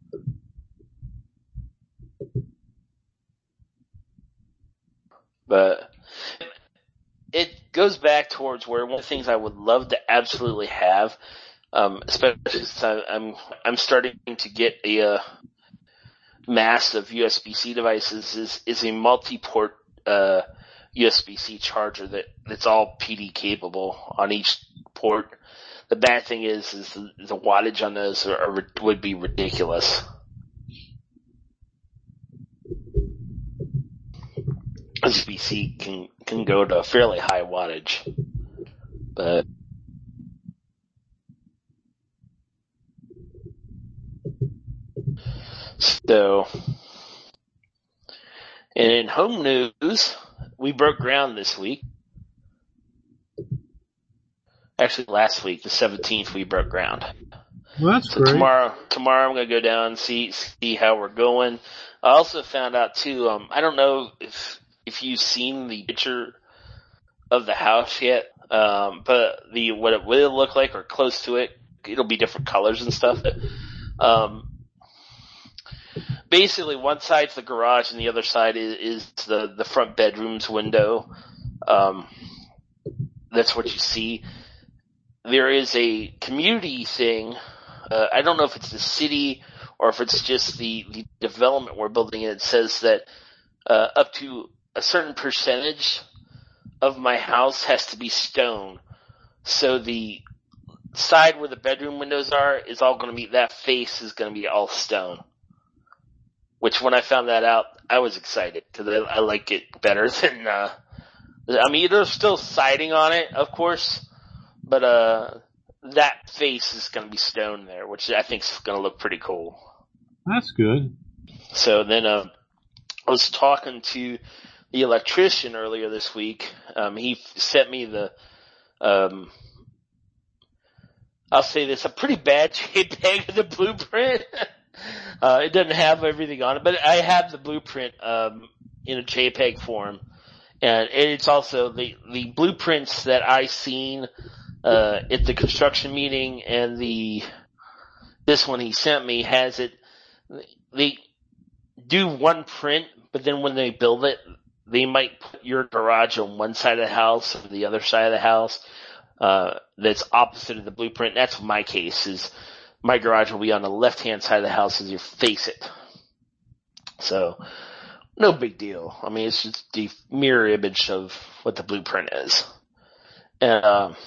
But it goes back towards where one of the things I would love to absolutely have, um, especially since I, I'm I'm starting to get a uh, mass of U S B C devices, is is a multi-port uh, U S B C charger that that's all P D capable on each port. The bad thing is, is the, the wattage on those are, are, would be ridiculous. U S B C can can go to a fairly high wattage, but so. And in home news, we broke ground this week. Actually, last week, the seventeenth, we broke ground. Well, that's so great. Tomorrow, tomorrow I'm going to go down and see see how we're going. I also found out too. Um, I don't know if. If you've seen the picture of the house yet, um, but the what it will look like or close to it, it'll be different colors and stuff. Um, basically, one side's the garage and the other side is, is the the front bedroom's window. Um, that's what you see. There is a community thing. Uh, I don't know if it's the city or if it's just the the development we're building. It says that uh, up to a certain percentage of my house has to be stone. So the side where the bedroom windows are is all going to be, that face is going to be all stone. Which when I found that out, I was excited because I, I like it better than, uh, I mean, there's still siding on it, of course, but, uh, that face is going to be stone there, which I think is going to look pretty cool. That's good. So then, uh, I was talking to the electrician earlier this week. Um, he sent me the, um, I'll say this, a pretty bad JPEG of the blueprint. uh, it doesn't have everything on it, but I have the blueprint, um, in a JPEG form. And it's also the, the blueprints that I seen, uh, at the construction meeting and the, this one he sent me has it. They do one print, but then when they build it, they might put your garage on one side of the house or the other side of the house. Uh, that's opposite of the blueprint. That's my case. Is my garage will be on the left hand side of the house as you face it. So, no big deal. I mean, it's just the mirror image of what the blueprint is. And, um,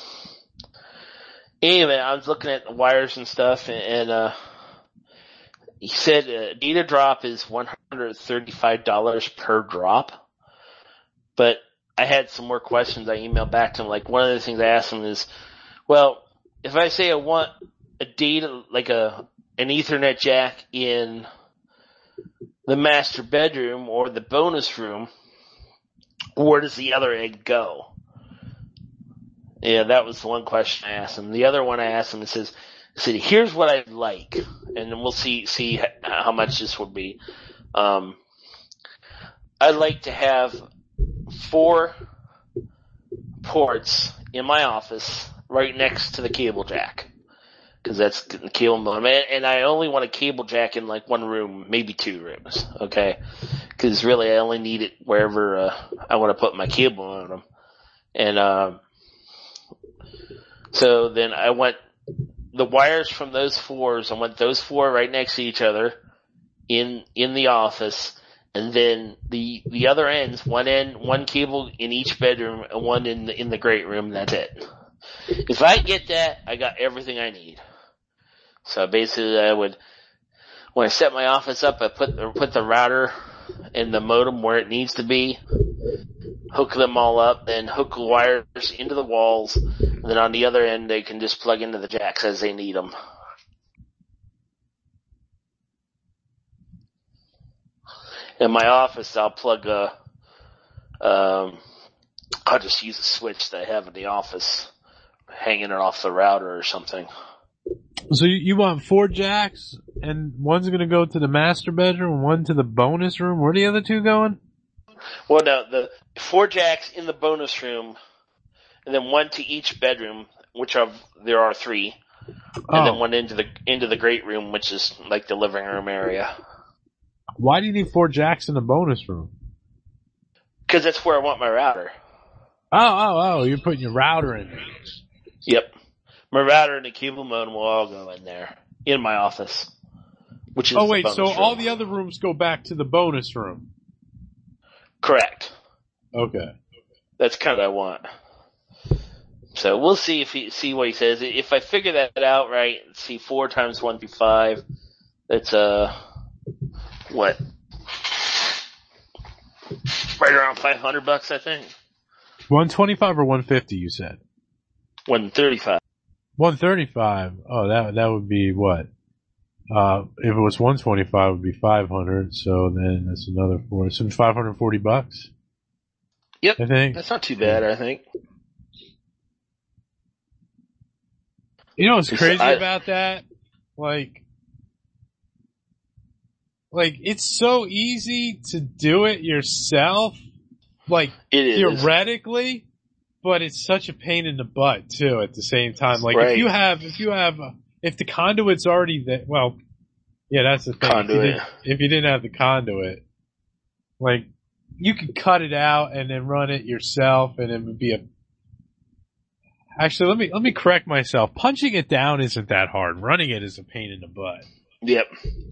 anyway, I was looking at the wires and stuff, and, and uh, he said uh, data drop is one hundred thirty-five dollars per drop. But I had some more questions I emailed back to him. Like, one of the things I asked him is, well, if I say I want a data, like a, an Ethernet jack in the master bedroom or the bonus room, where does the other egg go? Yeah, that was the one question I asked him. The other one I asked him, it says, I said, here's what I'd like, and then we'll see, see how much this would be. Um, I'd like to have four ports in my office right next to the cable jack. Cause that's the cable modem. And I only want a cable jack in like one room, maybe two rooms. Okay. Cause really I only need it wherever, uh, I want to put my cable modem. And, um, so then I want the wires from those fours. I want those four right next to each other in, in the office. And then the, the other ends, one end, one cable in each bedroom and one in the, in the great room. That's it. If I get that, I got everything I need. So basically I would, when I set my office up, I put the, put the router and the modem where it needs to be, hook them all up, then hook the wires into the walls, and then on the other end they can just plug into the jacks as they need them. In my office, I'll plug a, um, I'll just use a switch that I have in the office, hanging it off the router or something. So you, you want four jacks, and one's going to go to the master bedroom, and one to the bonus room. Where are the other two going? Well, no, the four jacks in the bonus room, and then one to each bedroom, which are there are three, and oh. then one into the into the great room, which is like the living room area. Why do you need four jacks in the bonus room? Because that's where I want my router. Oh, oh, oh! You're putting your router in there. Yep. My router and the cable modem will all go in there, in my office. Which is oh wait, so room. all the other rooms go back to the bonus room? Correct. Okay. That's kind of what I want. So we'll see if he, see what he says. If I figure that out right, see four times one through five, that's, uh, what? Right around five hundred bucks, I think. one twenty-five or one fifty, you said? one thirty-five. one thirty-five. Oh, that that would be what? Uh, if it was one twenty-five, it would be five hundred. So then that's another four. So five hundred forty bucks. Yep. I think that's not too bad. I think. You know what's crazy I, about that? Like, like it's so easy to do it yourself. Like it is. theoretically. But it's such a pain in the butt too. At the same time, like right. if you have, if you have, uh, if the conduit's already there, well, yeah, that's the thing. Conduit. If you, didn't, if you didn't have the conduit, like you could cut it out and then run it yourself, and it would be a. Actually, let me let me correct myself. Punching it down isn't that hard. Running it is a pain in the butt. Yep.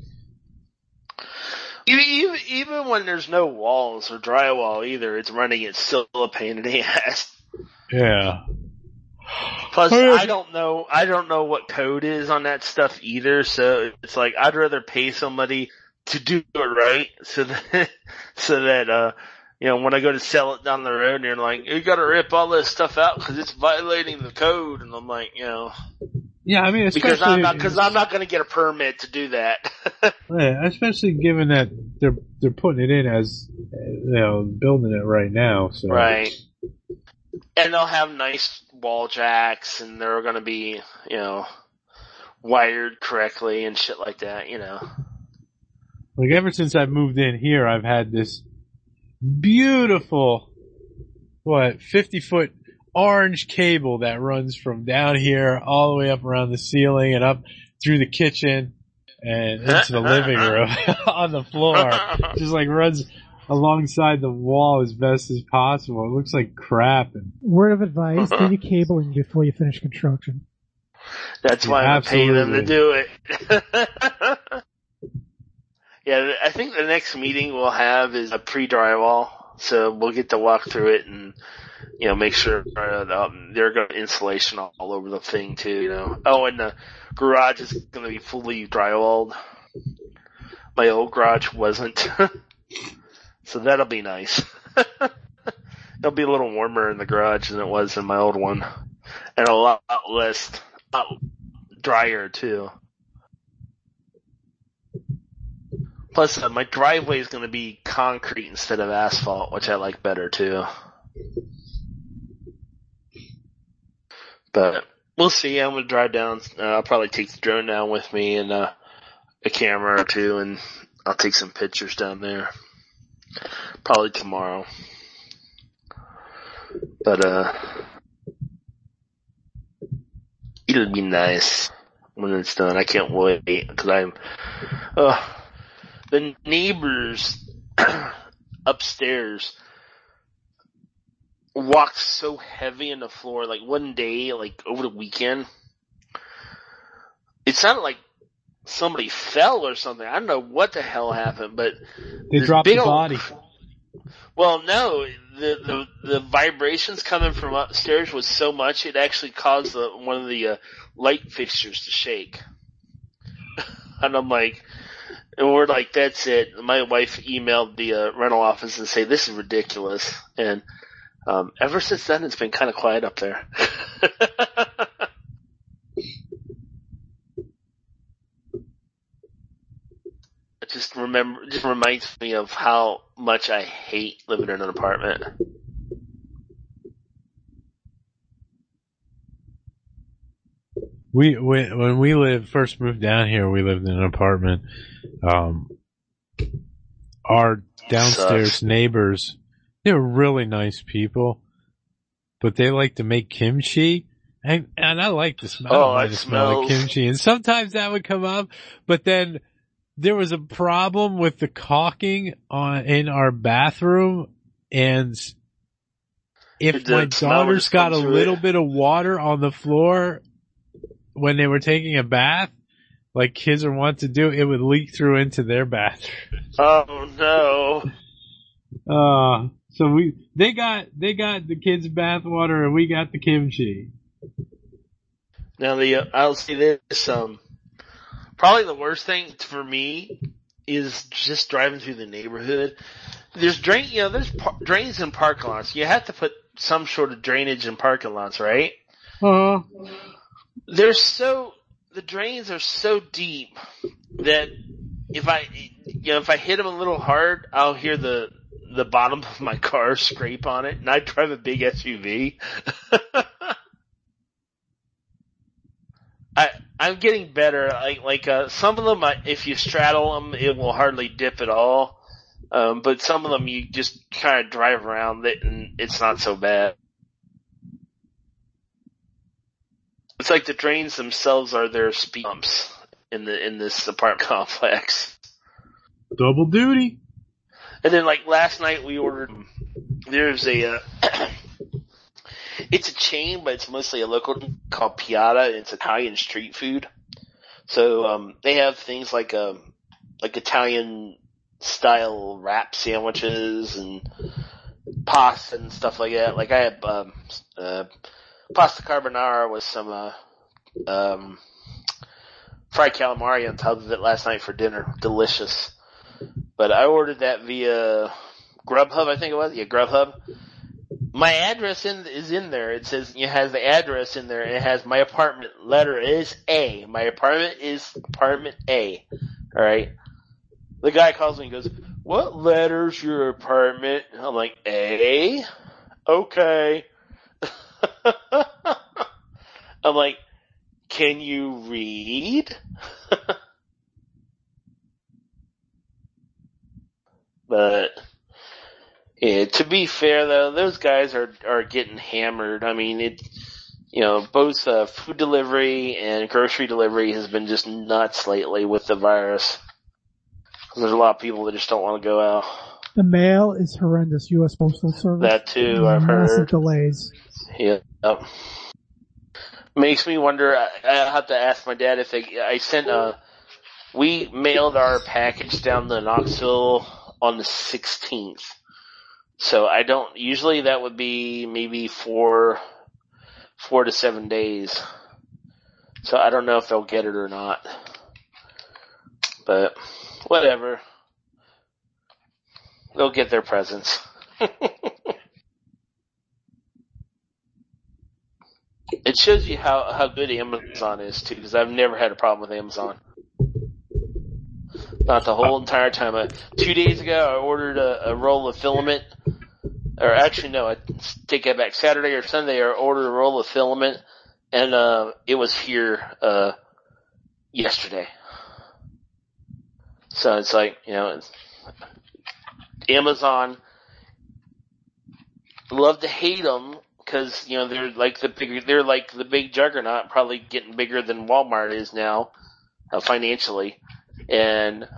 Even, even when there's no walls or drywall either, it's running it still a pain in the ass. Yeah. Plus, I don't know, I don't know what code is on that stuff either, so it's like, I'd rather pay somebody to do it right, so that, so that, uh, you know, when I go to sell it down the road, and they're like, you gotta rip all this stuff out because it's violating the code, and I'm like, you know. Yeah, I mean, because I'm not, because I'm not going to get a permit to do that. Yeah, especially given that they're they're putting it in as, you know, building it right now. So. Right. And they'll have nice wall jacks, and they're going to be, you know, wired correctly and shit like that, you know. Like ever since I moved in here, I've had this beautiful, what, fifty foot orange cable that runs from down here all the way up around the ceiling and up through the kitchen and into the living room on the floor. Just like runs alongside the wall as best as possible. It looks like crap. And Word of advice, do your cabling before you finish construction. That's why Yeah, I'm paying them to absolutely. do it. Yeah, I think the next meeting we'll have is a pre-drywall, so we'll get to walk through it and, you know, make sure uh, um, they're going to insulation all, all over the thing too, you know. Oh, and the garage is going to be fully drywalled. My old garage wasn't. So that'll be nice. It'll be a little warmer in the garage than it was in my old one. And a lot less, uh, drier too. Plus, uh, my driveway is going to be concrete instead of asphalt, which I like better too. But we'll see. I'm going to drive down. Uh, I'll probably take the drone down with me and uh, a camera or two, and I'll take some pictures down there. Probably tomorrow. But uh, it'll be nice when it's done. I can't wait because I'm. Uh, the neighbors upstairs walked so heavy on the floor. Like one day, like over the weekend, it sounded like somebody fell or something. I don't know what the hell happened, but they dropped the old, body. Well, no, the, the the vibrations coming from upstairs was so much it actually caused the, one of the uh, light fixtures to shake. And I'm like, and we're like, that's it. My wife emailed the uh, rental office and say this is ridiculous. And um, ever since then, it's been kind of quiet up there. It just remember, just reminds me of how much I hate living in an apartment. We, we when we lived first moved down here, we lived in an apartment. Um, our downstairs Sucks. neighbors, they were really nice people, but they like to make kimchi, and and I like the smell. Oh, I it the smell of smells. kimchi, and sometimes that would come up, but then there was a problem with the caulking on in our bathroom, and if The my smell would daughters just got come a through little it. bit of water on the floor when they were taking a bath, like kids are wont to do, it would leak through into their bathroom. Oh no. Uh, so we, they got, they got the kids' bath water and we got the kimchi. Now the, uh, I'll say this, um, probably the worst thing for me is just driving through the neighborhood. There's drain, you know, there's par- drains in parking lots. You have to put some sort of drainage in parking lots, right? Uh, They're so, the drains are so deep that if I, you know, if I hit them a little hard, I'll hear the, the bottom of my car scrape on it, and I drive a big S U V. I, I'm getting better. Like, like, uh, some of them, I, if you straddle them, it will hardly dip at all. Um, but some of them you just kind of drive around it and it's not so bad. It's like the drains themselves are their speed bumps in the, in this apartment complex. double duty. And then like last night we ordered, there's a, uh, it's a chain, but it's mostly a local called Piata. It's Italian street food. So, um, they have things like, um, like Italian style wrap sandwiches and pasta and stuff like that. Like I had, um, uh, pasta carbonara with some, uh, um, fried calamari on top of it last night for dinner. Delicious. But I ordered that via Grubhub, I think it was. Yeah, Grubhub. My address in, is in there. It says, it has the address in there and it has my apartment letter is A. My apartment is apartment A. Alright. The guy calls me and goes, what letter's your apartment? I'm like, A? Okay. I'm like, can you read? But, yeah, to be fair though, those guys are, are getting hammered. I mean, it, you know, both uh, food delivery and grocery delivery has been just nuts lately with the virus. There's a lot of people that just don't want to go out. The mail is horrendous. U S Postal Service. That too, I've Massive heard. delays. Yeah. Yep. Makes me wonder. I, I have to ask my dad if they. I sent a. We mailed our package down to Knoxville on the sixteenth. So I don't. Usually that would be maybe four, four to seven days. So I don't know if they'll get it or not. But whatever. They'll get their presents. It shows you how, how good Amazon is too, because I've never had a problem with Amazon. Not the whole entire time. Uh, two days ago, I ordered a, a roll of filament. Or actually, no, I take that back. Saturday or Sunday, I ordered a roll of filament, and uh, it was here uh, yesterday. So it's like, you know, it's, Amazon, love to hate them because, you know, they're like the big, they're like the big juggernaut, probably getting bigger than Walmart is now, uh, financially. And,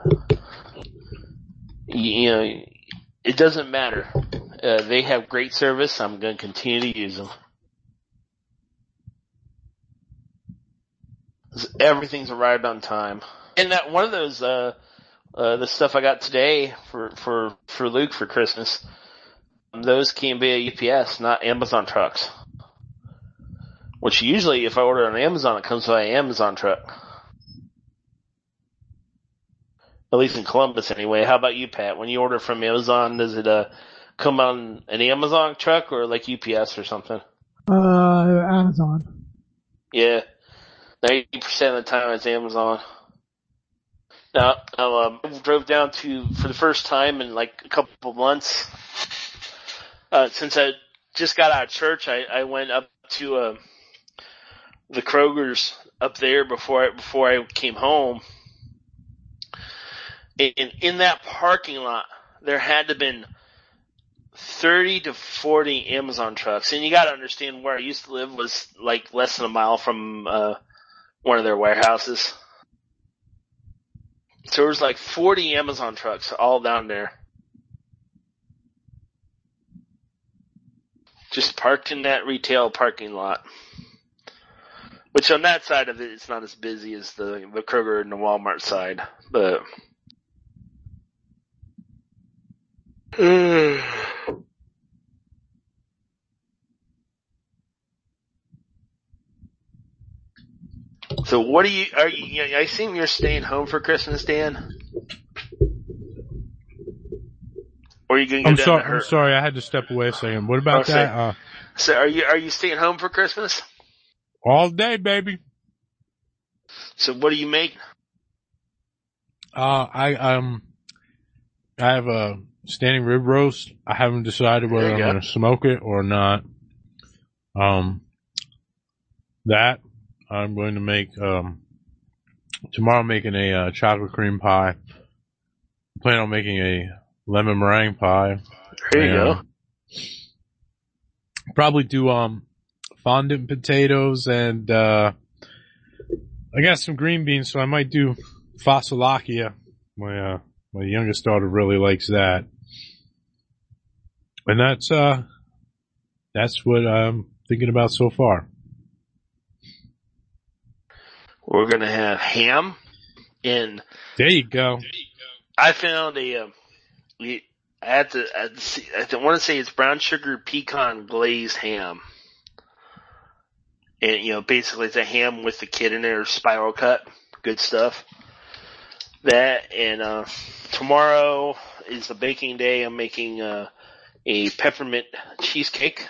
you know, it doesn't matter. Uh, they have great service. I'm going to continue to use them. Everything's arrived on time. And that one of those, uh, uh, the stuff I got today for, for, for Luke for Christmas, those came via U P S, not Amazon trucks. Which usually if I order on Amazon, it comes via Amazon truck. At least in Columbus anyway. How about you, Pat? When you order from Amazon, does it, uh, come on an Amazon truck or like U P S or something? Uh, Amazon. Yeah. ninety percent of the time it's Amazon. Now, I um, drove down to, for the first time in like a couple of months, uh, since I just got out of church, I, I went up to, uh, the Kroger's up there before I, before I came home. And in that parking lot, there had to have been thirty to forty Amazon trucks. And you gotta understand where I used to live was like less than a mile from, uh, one of their warehouses. So there was like forty Amazon trucks all down there. Just parked in that retail parking lot. Which on that side of it, it's not as busy as the, the Kroger and the Walmart side. But, so what are you, are you, I assume you're staying home for Christmas, Dan? Or are you going to go I'm down sorry. to her? I'm sorry. I had to step away a second. What about Oh, that? sorry. Uh, So are you, are you staying home for Christmas? all day, baby. So what do you make? Uh, I um, I have a standing rib roast. I haven't decided whether There I'm you go. going to smoke it or not. Um, that I'm going to make. Um, tomorrow I'm making a uh, chocolate cream pie. I plan on making a lemon meringue pie. There you and go. Probably do um fondant potatoes and uh I got some green beans, so I might do fossolakia. My uh my youngest daughter really likes that. And that's uh that's what I'm thinking about so far. We're going to have ham and There you go. I found a, um, we- I had to, I, had to see, I want to say it's brown sugar pecan glazed ham. And, you know, basically it's a ham with the kid in there, spiral cut. Good stuff. That, and, uh, tomorrow is the baking day. I'm making, uh, a peppermint cheesecake.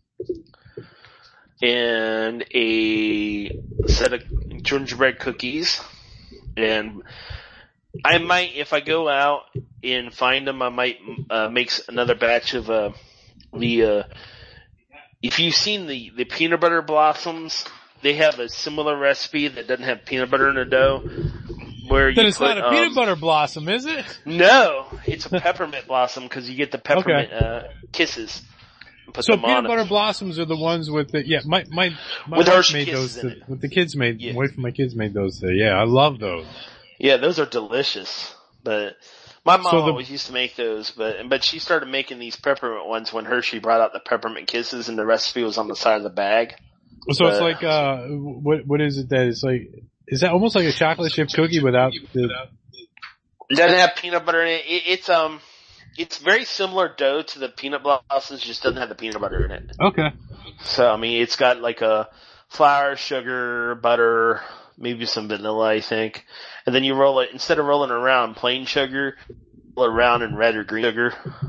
And a set of gingerbread cookies. And I might, if I go out and find them, I might uh, make another batch of uh, the. Uh, if you've seen the the peanut butter blossoms, they have a similar recipe that doesn't have peanut butter in the dough. Where Then you it's put, not a um, peanut butter blossom, is it? No, it's a peppermint blossom because you get the peppermint uh, kisses. Put So them peanut on butter it. blossoms are the ones with the yeah. My my, my With wife Hershey made Kisses those. in To, it. with the kids made. Yeah. Wife and my kids made those. To, yeah, I love those. Yeah, those are delicious. But my mom So the- always used to make those, but but she started making these peppermint ones when Hershey brought out the peppermint kisses, and the recipe was on the side of the bag. So it's But- like uh, what what is it that it's like? Is that almost like a chocolate chip cookie without the? It doesn't have peanut butter in it. it. It's um, it's very similar dough to the peanut blossoms, just doesn't have the peanut butter in it. Okay. So I mean, it's got like a flour, sugar, butter, maybe some vanilla, I think, and then you roll it instead of rolling it around plain sugar, roll it around in red or green sugar.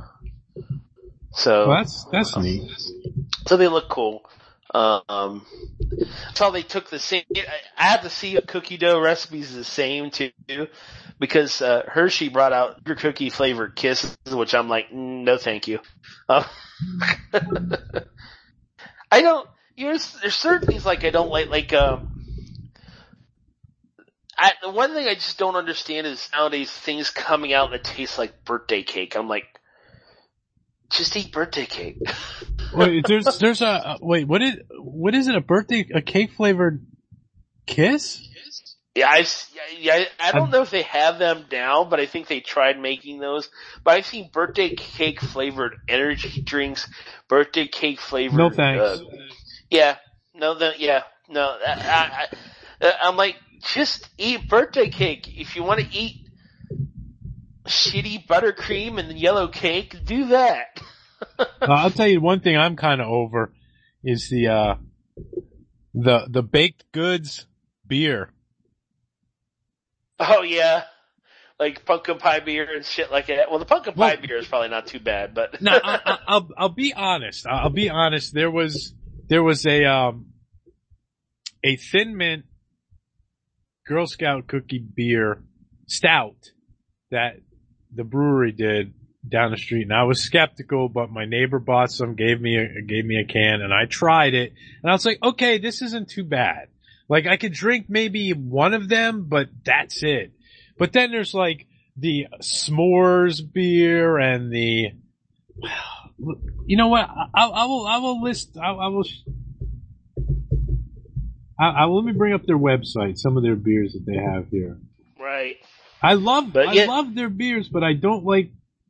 So Well, that's that's neat. so they look cool. Um, that's how they took the same. I have to see if cookie dough recipes the same too, because uh, Hershey brought out your cookie flavored kisses, which I'm like, mm, no, thank you. Uh, I don't. You know, there's certain things like I don't like. Like, um, I, the one thing I just don't understand is nowadays things coming out that taste like birthday cake. I'm like, just eat birthday cake. Wait, there's there's a uh, wait. What is what is it? A birthday a cake flavored kiss? Yeah, I, yeah, I don't know if they have them now, but I think they tried making those. But I've seen birthday cake flavored energy drinks, birthday cake flavored. No thanks. Uh, yeah, no, the, yeah, no. I, I, I'm like, just eat birthday cake. If you want to eat shitty buttercream and yellow cake, do that. uh, I'll tell you one thing I'm kind of over is the uh the the baked goods beer. Oh yeah, like pumpkin pie beer and shit like that. Well, the pumpkin pie Well, beer is probably not too bad, but Now I, I, I'll I'll be honest. I'll be honest. There was there was a um a Thin Mint Girl Scout cookie beer stout that the brewery did down the street, and I was skeptical, but my neighbor bought some, gave me a gave me a can, and I tried it, and I was like, okay, this isn't too bad. Like, I could drink maybe one of them, but that's it. But then there's like the s'mores beer and the, you know what? I, I will I will list I, I will. I, I let me bring up their website, some of their beers that they have here. right. I love But I yeah. love their beers, but I don't like.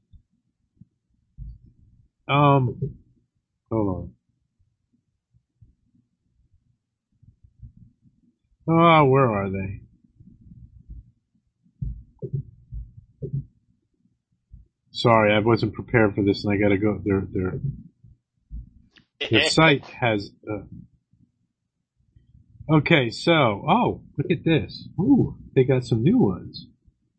Um, hold on. Oh, where are they? Sorry, I wasn't prepared for this, and I gotta go. Their their their site has. Uh... Okay, so oh, look at this. Ooh, they got some new ones.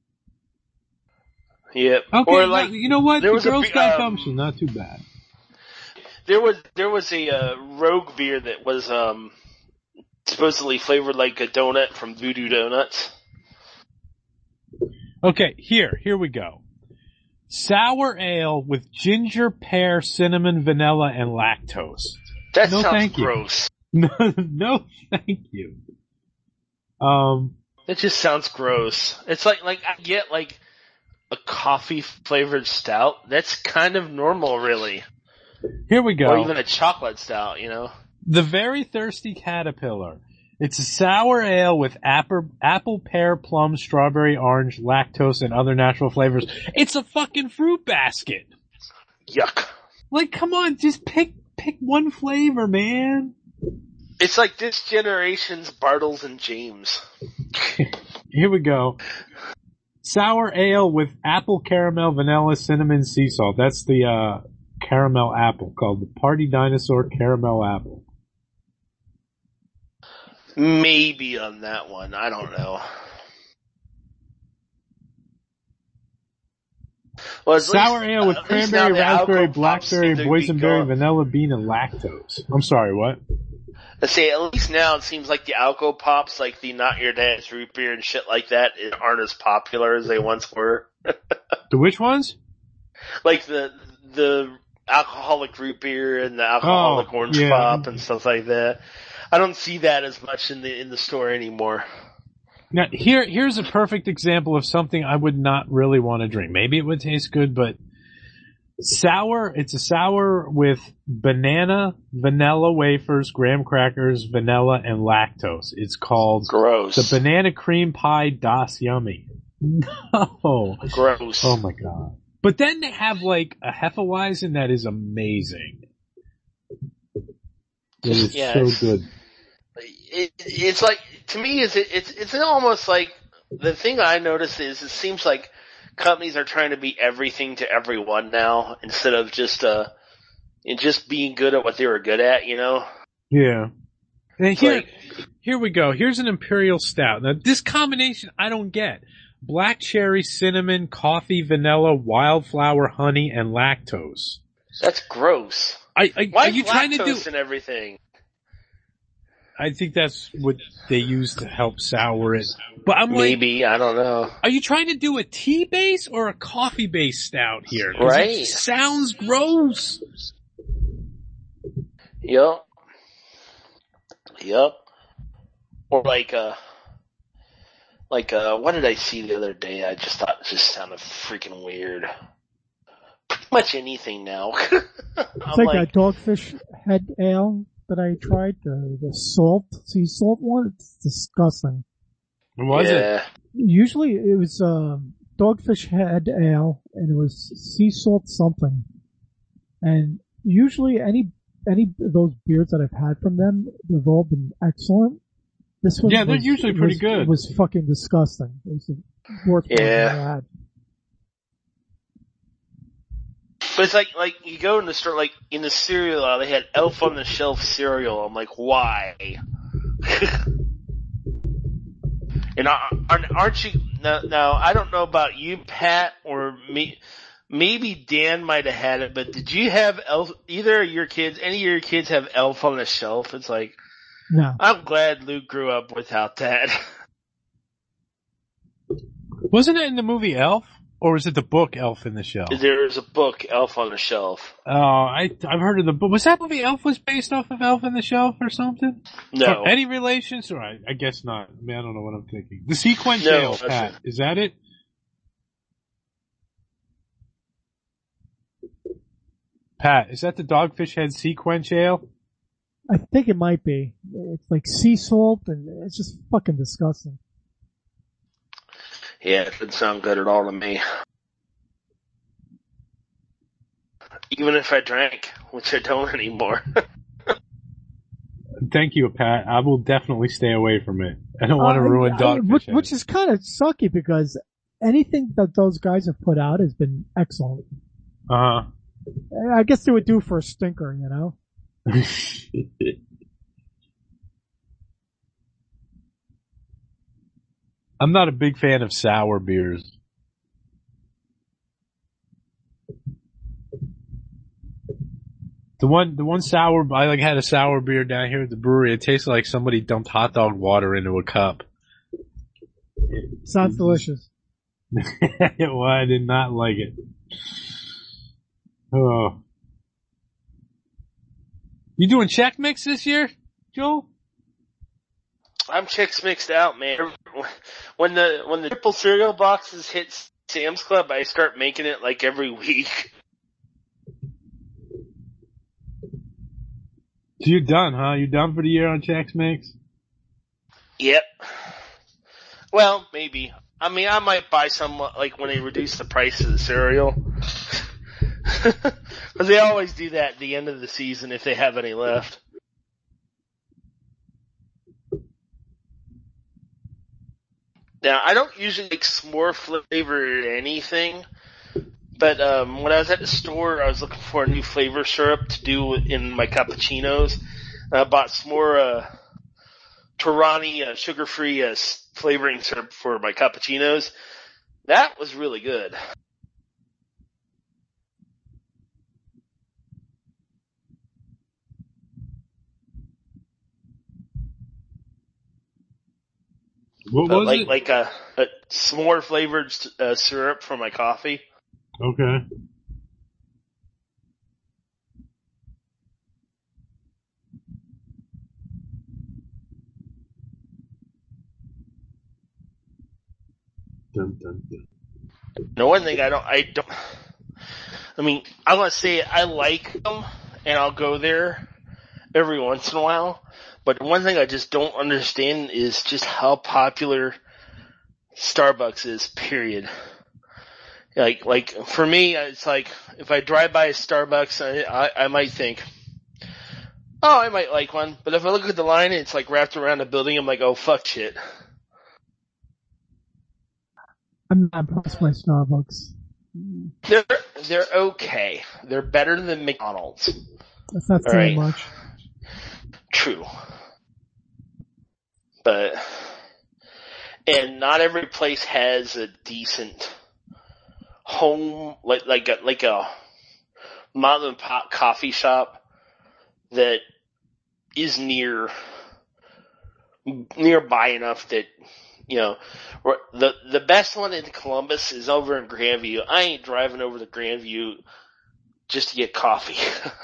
Yep. Okay, Or no, like, you know what? there The was a Girl be- Scout um, gumption, not too bad. there was there was a uh, rogue beer that was um supposedly flavored like a donut from Voodoo Donuts. Okay, here, here we go. Sour ale with ginger, pear, cinnamon, vanilla, and lactose. That No, sounds thank you. gross. No, no, thank you. Um, It just sounds gross. It's like like I get like a coffee flavored stout. That's kind of normal, really. here we go. Or even a chocolate stout, you know. The Very Thirsty Caterpillar. It's a sour ale with apple, apple, pear, plum, strawberry, orange, lactose, and other natural flavors. It's a fucking fruit basket. Yuck. Like, come on, just pick pick one flavor, man. It's like this generation's Bartles and James. Here we go. Sour ale with apple, caramel, vanilla, cinnamon, sea salt. That's the uh caramel apple, called the Party Dinosaur Caramel Apple. Maybe on that one. I don't know. Well, at Sour least- ale with at least cranberry, now the raspberry, alcohol pops blackberry, seem to be boysenberry, gone. vanilla bean, and lactose. I'm sorry, what? Let's say at least now it seems like the alcohol pops, like the Not Your Dad's root beer and shit like that, aren't as popular as they once were. The which ones? Like the the alcoholic root beer and the alcoholic Oh, orange yeah. pop and stuff like that. I don't see that as much in the in the store anymore. Now, here, here's a perfect example of something I would not really want to drink. Maybe it would taste good, but Sour, it's a sour with banana, vanilla wafers, graham crackers, vanilla, and lactose. It's called Gross. the Banana Cream Pie Das Yummy. No. Gross. Oh my god. But then they have like a Hefeweizen that is amazing. It is Yeah, so it's- good. It, it's like, to me, it's, it's, it's almost like, the thing I noticed is it seems like companies are trying to be everything to everyone now instead of just, uh, just being good at what they were good at, you know? Yeah. And here, Like- here we go. Here's an Imperial Stout. Now this combination I don't get. Black cherry, cinnamon, coffee, vanilla, wildflower, honey, and lactose. That's gross. I, I, Why are you trying to do? lactose and everything? I think that's what they use to help sour it. But I'm like, Maybe, I don't know. are you trying to do a tea base or a coffee base stout here? 'Cause Right. It sounds gross. Yep. Yep. Or like, uh, like, uh, what did I see the other day? I just thought it just sounded freaking weird. Pretty much anything now. I'm It's like, that Dogfish Head Ale that I tried, the, the salt, sea salt one. It's disgusting. What was yeah. it? Usually it was, um, Dogfish Head Ale, and it was sea salt something. And usually any, any of those beers that I've had from them, they've all been excellent. This one Yeah, they're was, usually pretty was, good. was fucking disgusting. It was the worst one Yeah. I had. But it's like, like, you go in the store, like, in the cereal aisle, they had Elf on the Shelf cereal. I'm like, why? And aren't aren't you, now, now, I don't know about you, Pat, or me, maybe Dan might have had it, but did you have Elf, either of your kids, any of your kids have Elf on the Shelf? It's like, No. I'm glad Luke grew up without that. Wasn't it in the movie Elf? Or is it the book Elf in the Shelf? There's a book, Elf on the Shelf. Oh, I, I've heard of the book. Was that movie Elf was based off of Elf in the Shelf or something? No. Or any relations? Or I, I guess not. I mean, I don't know what I'm thinking. The Sequence No, Ale, that's Pat. it. Is that it? Pat, is that the Dogfish Head Sequence Ale? I think it might be. It's like sea salt, and it's just fucking disgusting. Yeah, it didn't sound good at all to me. Even if I drank, which I don't anymore. Thank you, Pat. I will definitely stay away from it. I don't want to Uh, ruin I- Dogfish which, Head. which is kind of sucky because anything that those guys have put out has been excellent. Uh-huh. I guess they would do for a stinker, you know? I'm not a big fan of sour beers. The one, the one sour, I like had a sour beer down here at the brewery. It tasted like somebody dumped hot dog water into a cup. Sounds delicious. Well, I did not like it. Oh. You doing Chex Mix this year, Joel? I'm Chex Mixed out, man. When the when the triple cereal boxes hit Sam's Club, I start making it like every week. So you're done, huh? You're done for the year on Chex Mix? Yep. Well, maybe. I mean, I might buy some, like, when they reduce the price of the cereal. Because they always do that at the end of the season if they have any left. Now, I don't usually like s'more flavored anything, but um when I was at the store, I was looking for a new flavor syrup to do in my cappuccinos. I bought s'more uh, Torani uh, sugar-free uh, flavoring syrup for my cappuccinos. That was really good. What Uh, was like it? like a, a s'more flavored uh, syrup for my coffee. Okay. Dun, dun, dun. No one thing I don't I don't I mean, I want to say I like them, and I'll go there every once in a while. But one thing I just don't understand is just how popular Starbucks is, period. Like, like, for me, it's like, if I drive by a Starbucks, I, I, I might think, oh, I might like one. But if I look at the line and it's like wrapped around the building, I'm like, oh, fuck shit. I'm not impressed by Starbucks. They're, they're okay. They're better than McDonald's. That's not All saying right. much. True. But, and not every place has a decent home, like, like a, like a mom and pop coffee shop that is near, nearby enough that, you know, the, the best one in Columbus is over in Grandview. I ain't driving over to Grandview just to get coffee.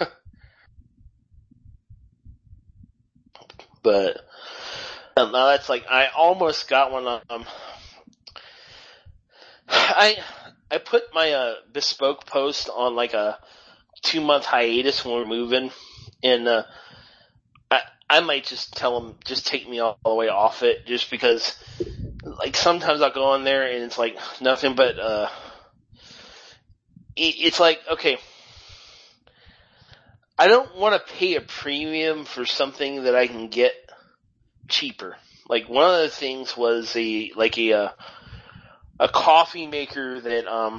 But, um, now that's like, I almost got one, um, I, I put my, uh, bespoke post on like a two month hiatus when we're moving, and, uh, I, I might just tell them, just take me all the way off it, just because, like, sometimes I'll go on there and it's like nothing but, uh, it, it's like, okay, I don't want to pay a premium for something that I can get cheaper. Like, one of the things was a, like a, uh, a coffee maker that, um,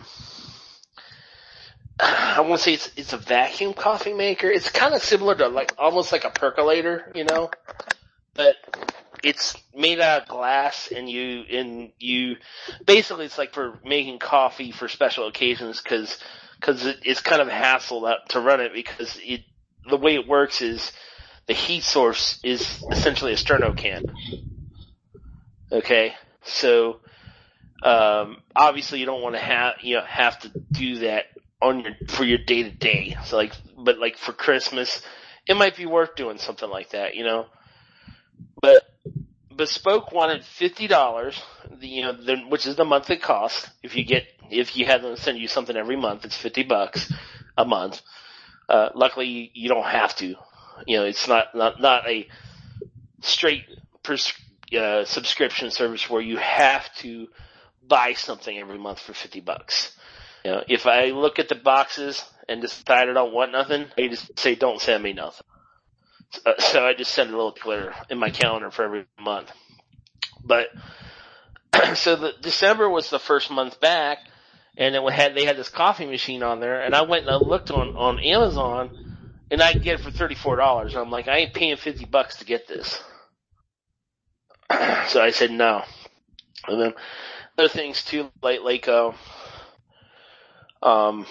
I want to say it's, it's a vacuum coffee maker. It's kind of similar to like, almost like a percolator, you know, but it's made out of glass, and you, and you, basically it's like for making coffee for special occasions, cause, cause it, it's kind of a hassle to run it, because it, the way it works is the heat source is essentially a sterno can. Okay? So, um, obviously you don't want to have, you know, have to do that on your, for your day to day. So like, but like for Christmas, it might be worth doing something like that, you know? But Bespoke wanted fifty dollars, you know, the, which is the monthly cost. If you get, if you have them send you something every month, it's fifty bucks a month. Uh, luckily you, you don't have to. You know, it's not, not, not a straight pers- uh, subscription service where you have to buy something every month for fifty bucks. You know, if I look at the boxes and decide I don't want nothing, I just say don't send me nothing. So, so I just send a little clear in my calendar for every month. But, so the December was the first month back, and it had, they had this coffee machine on there, and I went and I looked on, on Amazon, and I could get it for thirty-four dollars. I'm like, I ain't paying fifty bucks to get this. So I said no. And then other things too, like, like, uh, um,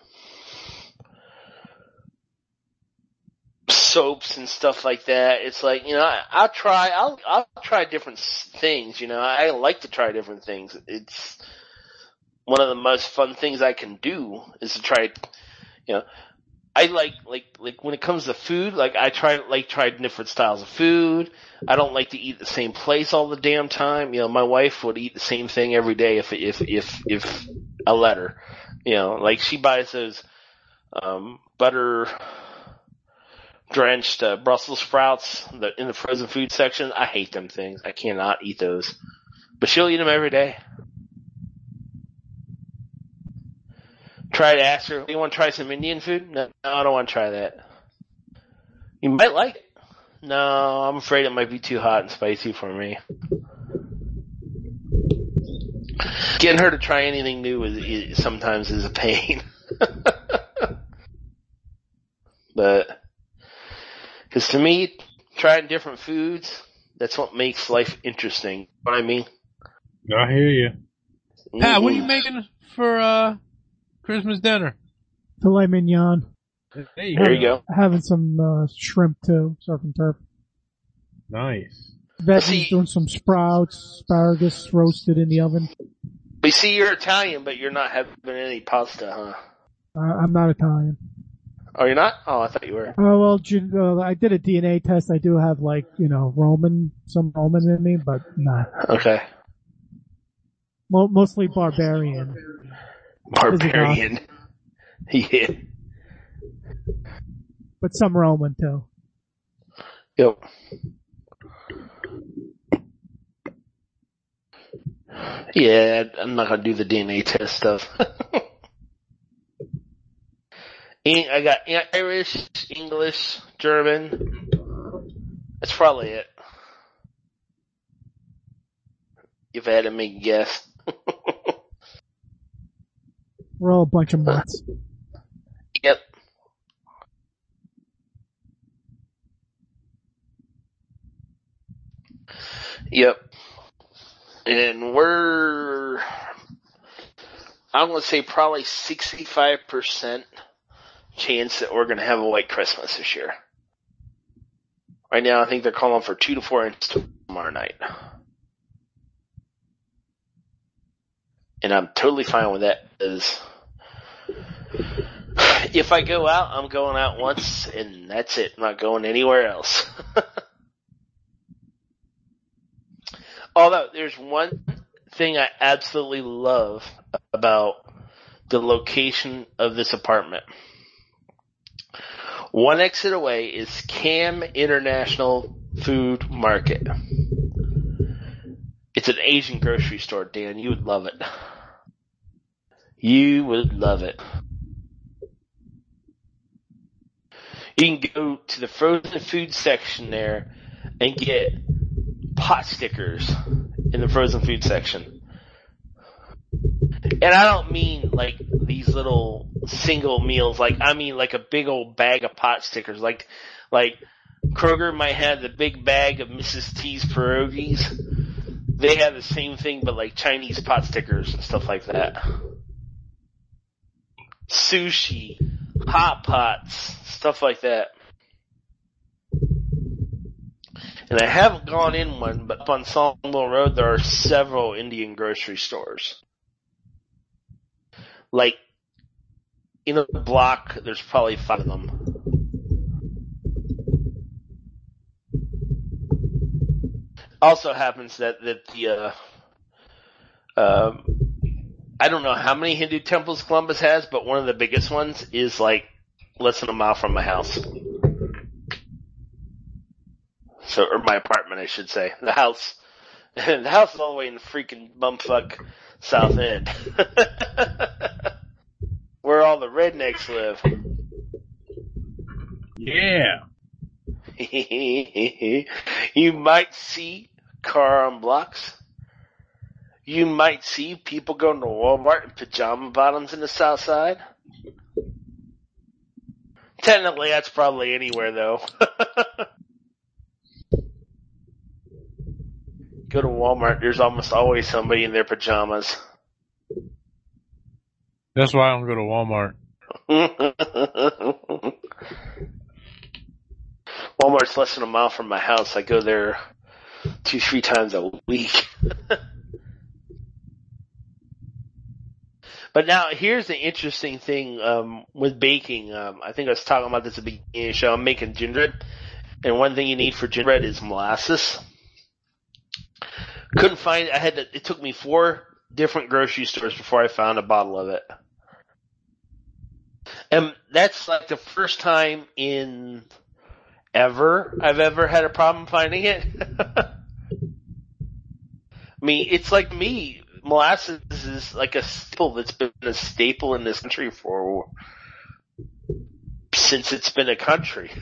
soaps and stuff like that. It's like, you know, I, I'll try, I'll, I'll try different things, you know, I like to try different things. It's one of the most fun things I can do is to try, you know, I like, like, like when it comes to food, like I try, like try different styles of food. I don't like to eat the same place all the damn time. You know, my wife would eat the same thing every day if, if, if, if I let her, you know, like she buys those, um, butter drenched, uh, Brussels sprouts the, in the frozen food section. I hate them things. I cannot eat those, but she'll eat them every day. Try to ask her, you want to try some Indian food? No, no, I don't want to try that. You might like it. No, I'm afraid it might be too hot and spicy for me. Getting her to try anything new is, is sometimes is a pain. But, because to me, trying different foods, that's what makes life interesting. You know what I mean? I hear you. Pat, what are you making for, uh, Christmas dinner? Filet mignon. Hey, There you go. Having some uh, shrimp too, surf and turf. Nice. Veggies, See- doing some sprouts, asparagus roasted in the oven. We see you're Italian, but you're not having any pasta, huh? Uh, I'm not Italian. Oh, you're not? Oh, I thought you were. Oh well, Ju- uh, I did a D N A test. I do have like you know Roman, some Roman in me, but nah. Okay. Mo- mostly barbarian. Barbarian. Yeah. But some Roman too. Yep. Yeah, I'm not gonna do the D N A test stuff. I got Irish, English, German. That's probably it. If I had to make a guess. We're all a bunch of mutts. Yep. Yep. And we're, I'm going to say probably sixty-five percent chance that we're going to have a white Christmas this year. Right now, I think they're calling for two to four inches tomorrow night. And I'm totally fine with that, because if I go out, I'm going out once, and that's it. I'm not going anywhere else. Although, there's one thing I absolutely love about the location of this apartment. One exit away is Cam International Food Market. It's an Asian grocery store, Dan. You would love it. You would love it. You can go to the frozen food section there and get pot stickers in the frozen food section. And I don't mean like these little single meals, like I mean like a big old bag of pot stickers. Like like Kroger might have the big bag of Missus T's pierogies. They have the same thing, but like Chinese pot stickers and stuff like that. Sushi, hot pots, stuff like that. And I haven't gone in one, but up on Sawmill Road there are several Indian grocery stores. Like, in a block, there's probably five of them. Also happens that, that the, uh, um, I don't know how many Hindu temples Columbus has, but one of the biggest ones is like less than a mile from my house. So, or my apartment, I should say. The house, the house is all the way in the freaking bumfuck South End. Where all the rednecks live. Yeah. You might see car on blocks. You might see people going to Walmart in pajama bottoms in the South Side. Technically, that's probably anywhere, though. Go to Walmart, there's almost always somebody in their pajamas. That's why I don't go to Walmart. Walmart's less than a mile from my house. I go there two, three times a week. But now, here's the interesting thing um, with baking. Um, I think I was talking about this at the beginning of the show. I'm making gingerbread, and one thing you need for gingerbread is molasses. Couldn't find it. I had to, it took me four different grocery stores before I found a bottle of it. And that's like the first time in ever I've ever had a problem finding it. I mean, it's like me. Molasses is like a staple that's been a staple in this country for since it's been a country.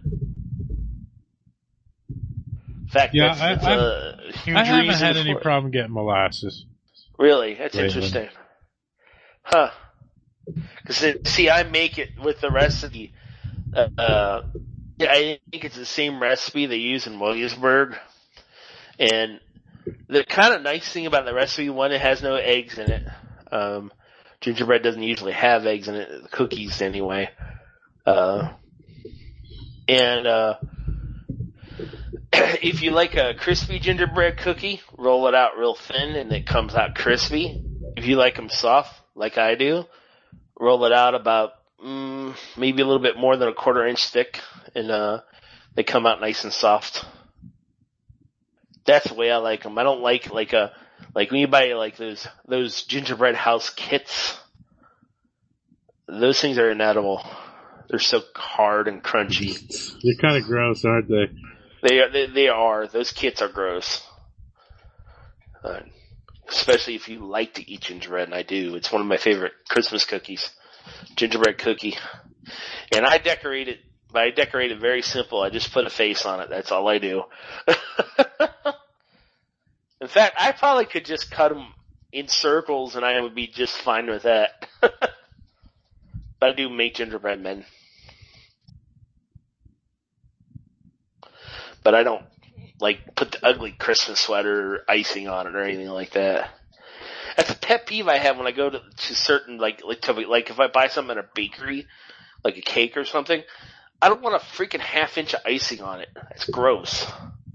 In fact, Yeah, that's, I, that's I, a huge I haven't reason had any for it. problem getting molasses. Really? That's Lately. interesting. Huh. Cause see, I make it with the recipe. Uh, uh, yeah, I think it's the same recipe they use in Williamsburg. And the kind of nice thing about the recipe, one, it has no eggs in it. Um, gingerbread doesn't usually have eggs in it, cookies anyway. Uh, and, uh, if you like a crispy gingerbread cookie, roll it out real thin and it comes out crispy. If you like them soft, like I do, roll it out about mm, maybe a little bit more than a quarter inch thick, and uh, they come out nice and soft. That's the way I like them. I don't like like a like when you buy like those those gingerbread house kits. those things are inedible. They're so hard and crunchy. They're kind of gross, aren't they? They are. They, they are. Those kits are gross. Uh, especially if you like to eat gingerbread, and I do. It's one of my favorite Christmas cookies. Gingerbread cookie. And I decorate it, but I decorate it very simple. I just put a face on it. That's all I do. In fact, I probably could just cut them in circles and I would be just fine with that. But I do make gingerbread men. But I don't, like, put the ugly Christmas sweater or icing on it or anything like that. That's a pet peeve I have when I go to, to certain, like, like, to, like, if I buy something at a bakery, like a cake or something, I don't want a freaking half inch of icing on it. That's gross.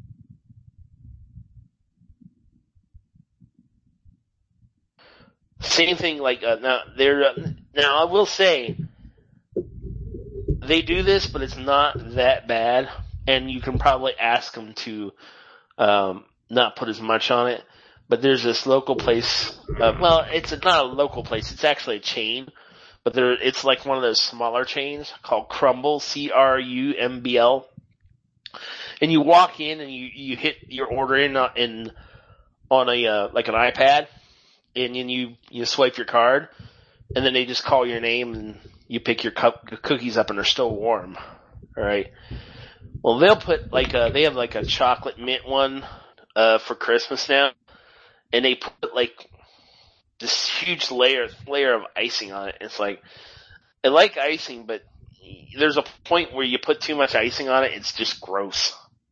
Same thing, like, uh, now, they're, uh, now I will say, they do this, but it's not that bad. And you can probably ask them to um, not put as much on it. But there's this local place. Uh, well, it's not a local place. It's actually a chain. But there, it's like one of those smaller chains called Crumble, C R U M B L. And you walk in and you, you hit your order in, uh, in on a uh, like an iPad, and then you you swipe your card, and then they just call your name and you pick your cup your cookies up and they're still warm. All right. Well, they'll put like a, they have like a chocolate mint one, uh, for Christmas now. And they put like this huge layer, layer of icing on it. It's like, I like icing, but there's a point where you put too much icing on it, it's just gross.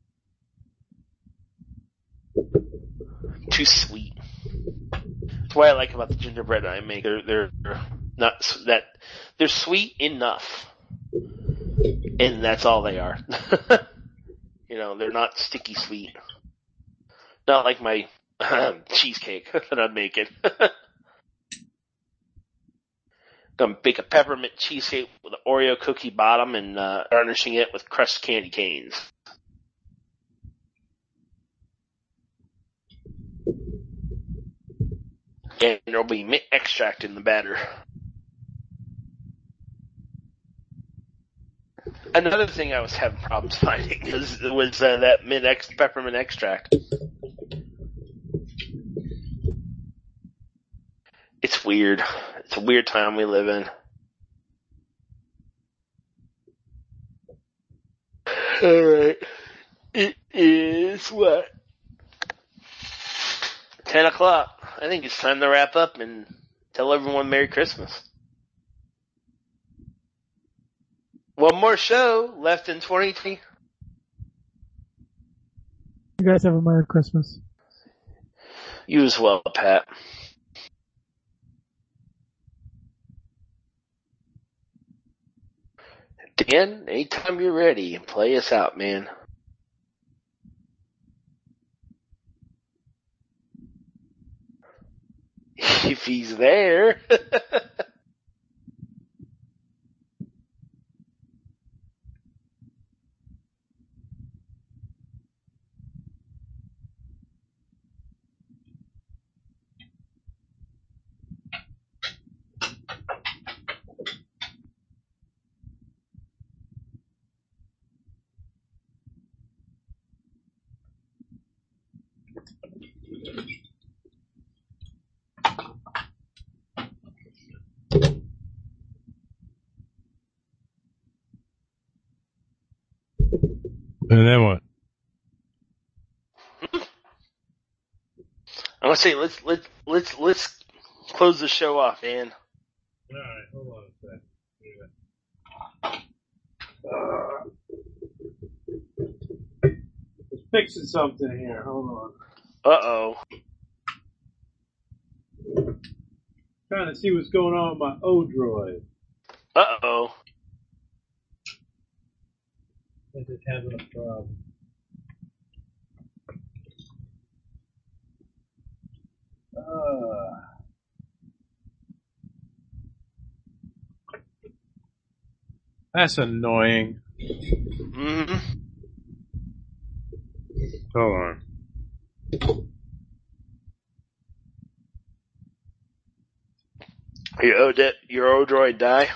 Too sweet. That's what I like about the gingerbread I make. They're, they're not that, they're sweet enough. And that's all they are. You know, they're not sticky sweet. Not like my um, cheesecake that I'm making. Gonna bake a peppermint cheesecake with an Oreo cookie bottom and uh, garnishing it with crushed candy canes. And there'll be mint extract in the batter. Another thing I was having problems finding was, was uh, that mint ex- peppermint extract. It's weird. It's a weird time we live in. Alright. It is what? Ten o'clock. I think it's time to wrap up and tell everyone Merry Christmas. One more show left in twenty twenty. You guys have a Merry Christmas. You as well, Pat. Dan, anytime you're ready, play us out, man. If he's there. And then what? I want to say let's let's let's let's close the show off, man. All right, hold on a sec. Uh, just fixing something here. Hold on. Uh oh. Trying to see what's going on with my Odroid. Uh oh. I think it's having a problem. Uh, that's annoying. Mm-hmm. Hold on. Your Ode- your Odroid die?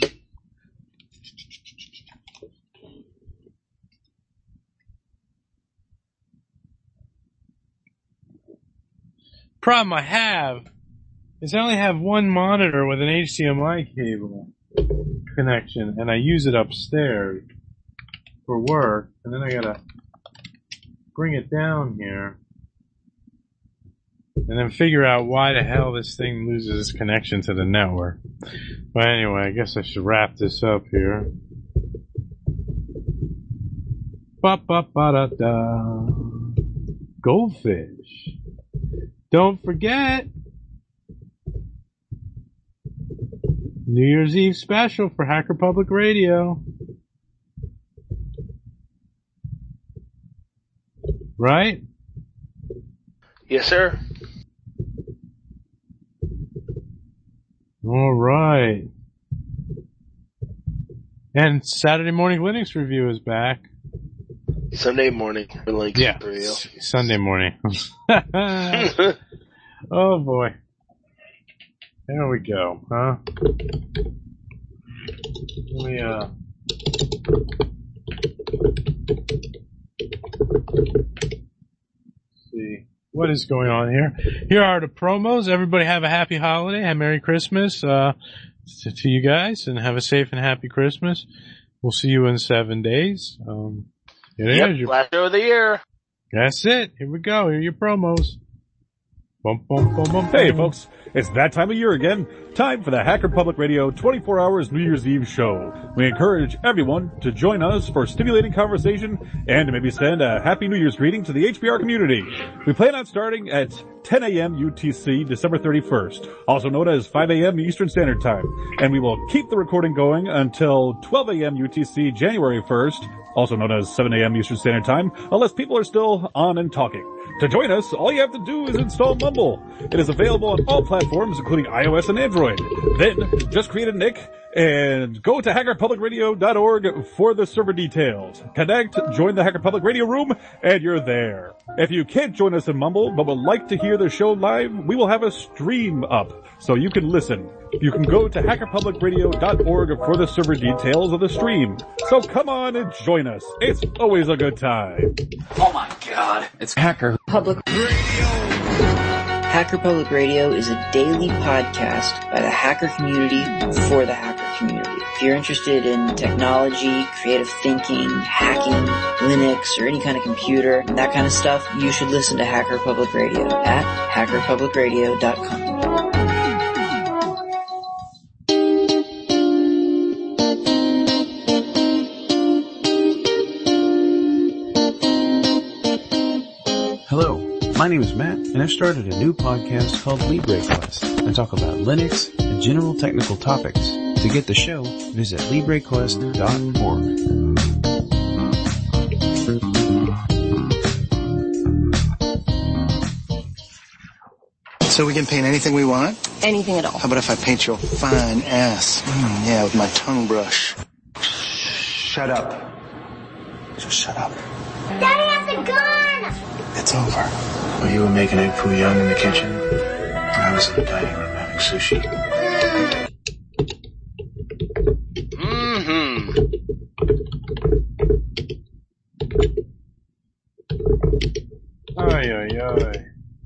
Problem I have is I only have one monitor with an H D M I cable connection, and I use it upstairs for work, and then I gotta bring it down here, and then figure out why the hell this thing loses its connection to the network. But anyway, I guess I should wrap this up here. Ba-ba-ba-da-da. Goldfish. Don't forget, New Year's Eve special for Hacker Public Radio. Right? Yes, sir. All right. And Saturday Morning Linux Review is back. Sunday morning for Linux Yeah, Review. Sunday morning. Oh boy. There we go, huh? Let me, uh... see. What is going on here? Here are the promos. Everybody have a happy holiday. Have Merry Christmas, uh, to, to you guys, and have a safe and happy Christmas. We'll see you in seven days. Um, it Yep, is your, last show of the year. that's it. Here we go. Here are your promos. Bum, bum, bum, bum, Hey bum. folks, it's that time of year again. Time for the Hacker Public Radio twenty-four hours New Year's Eve show. We encourage everyone to join us for stimulating conversation and to maybe send a Happy New Year's greeting to the H B R community. We plan on starting at ten a.m. U T C December thirty-first, also known as five a.m. Eastern Standard Time. And we will keep the recording going until twelve a.m. U T C January first, also known as seven a.m. Eastern Standard Time, unless people are still on and talking. To join us, all you have to do is install Mumble. It is available on all platforms, including iOS and Android. Then, just create a nick and go to hacker public radio dot org for the server details. Connect, join the Hacker Public Radio room, and you're there. If you can't join us in Mumble, but would like to hear the show live, we will have a stream up, so you can listen. You can go to hacker public radio dot org for the server details of the stream. So come on and join us. It's always a good time. Oh my god. It's Hacker Public Radio. Hacker Public Radio is a daily podcast by the hacker community for the hacker community. If you're interested in technology, creative thinking, hacking, Linux, or any kind of computer, that kind of stuff, you should listen to Hacker Public Radio at hacker public radio dot com. Hello, my name is Matt, and I've started a new podcast called LibreQuest. I talk about Linux and general technical topics. To get the show, visit libre quest dot org. So we can paint anything we want? Anything at all. How about if I paint your fine ass? Mm, yeah, with my tongue brush. Shut up. Just shut up. Daddy has a gun! It's over. Well, you were making egg foo young in the kitchen. I was in the dining room having sushi. Mm-hmm. Ay, ay, ay.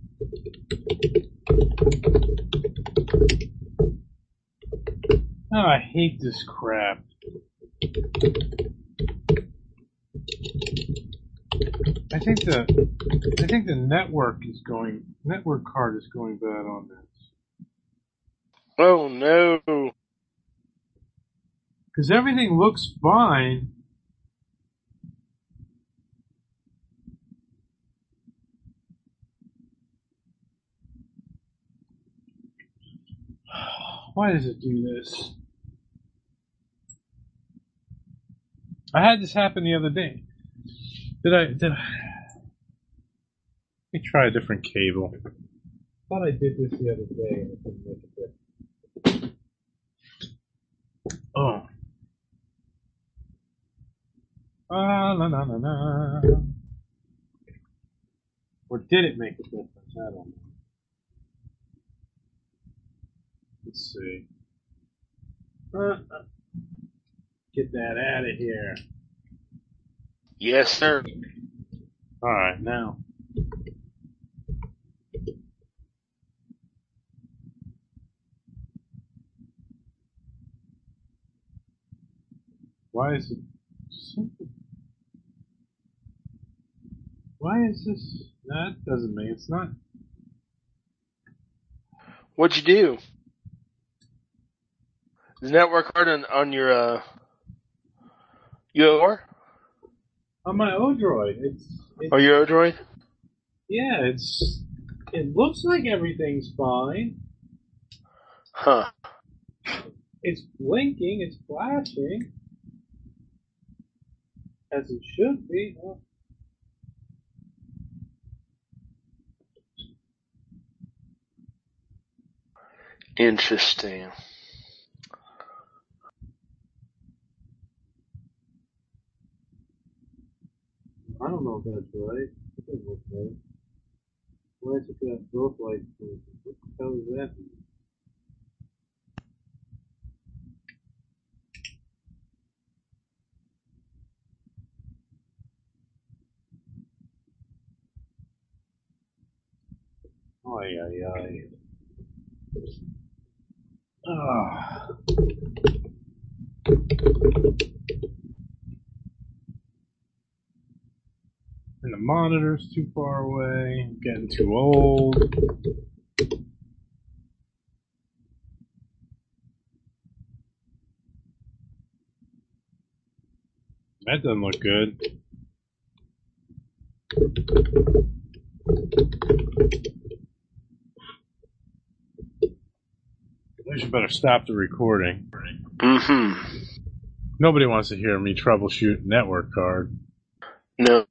Oh, I hate this crap. I think the I think the network is going network card is going bad on this. Oh no. Because everything looks fine. Why does it do this? I had this happen the other day. Did I, did I? Let me try a different cable. I thought I did this the other day and it didn't make a difference. Oh. Ah, la, la, la, la. Or did it make a difference? I don't know. Let's see. Uh, get that out of here. Yes, sir. Alright, now. Why is it simple? Why is this? That doesn't make it's not. What'd you do? Does network card on, on your uh, U O R? On my Odroid. It's, it's Oh, your Odroid? Yeah, it's it looks like everything's fine. Huh. It's blinking, it's flashing. As it should be. Oh. Interesting. I don't know if that's right. It doesn't look right. Why is it got both lights? What the hell is that? Ay, ay, ay. Ah. And the monitor's too far away. I'm getting too old. That doesn't look good. I should better stop the recording. Mm-hmm. Nobody wants to hear me troubleshoot network card. No.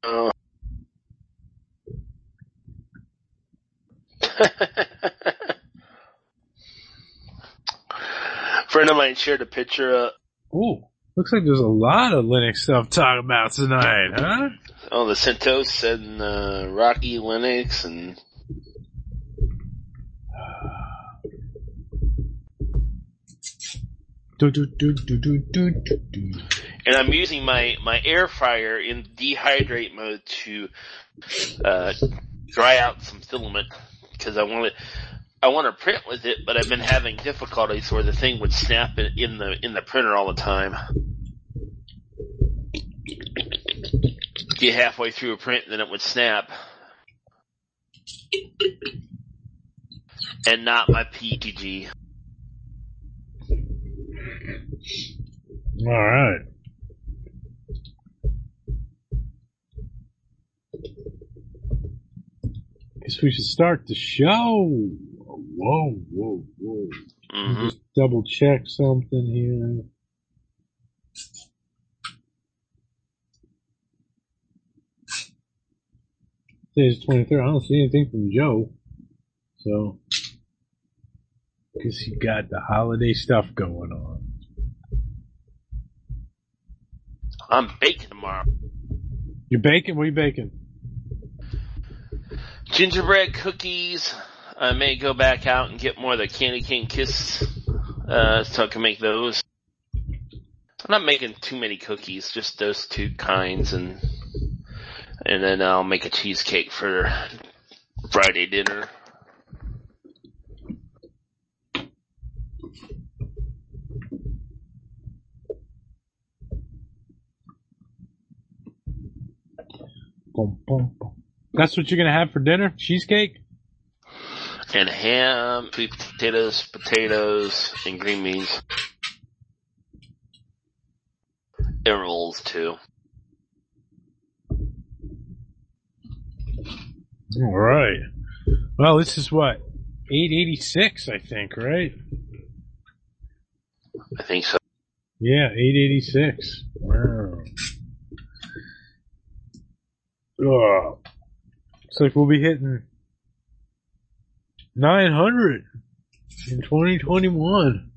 Friend of mine shared a picture of... Ooh, looks like there's a lot of Linux stuff to talk about tonight, huh? Oh, the CentOS and uh, Rocky Linux and... Do, do, do, do, do, do, do, do. And I'm using my, my air fryer in dehydrate mode to uh, dry out some filament because I want to I want to print with it, but I've been having difficulties where the thing would snap in, in the in the printer all the time. Get halfway through a print, and then it would snap, and not my P T G. All right. Guess we should start the show. Whoa, whoa, whoa. Mm-hmm. Just double check something here. Today's twenty-third. I don't see anything from Joe. So, guess he got the holiday stuff going on. I'm baking tomorrow. You baking? What are you baking? Gingerbread cookies. I may go back out and get more of the Candy Cane Kiss, uh, so I can make those. I'm not making too many cookies, just those two kinds, and and then I'll make a cheesecake for Friday dinner. Boom, boom, boom. That's what you're gonna have for dinner? Cheesecake? And ham, sweet potatoes, potatoes, and green beans. And rolls too. All right. Well, this is what? eight eighty-six, I think, right? I think so. Yeah, eight eighty-six. Wow. Oh. Looks like we'll be hitting nine hundred in twenty twenty-one.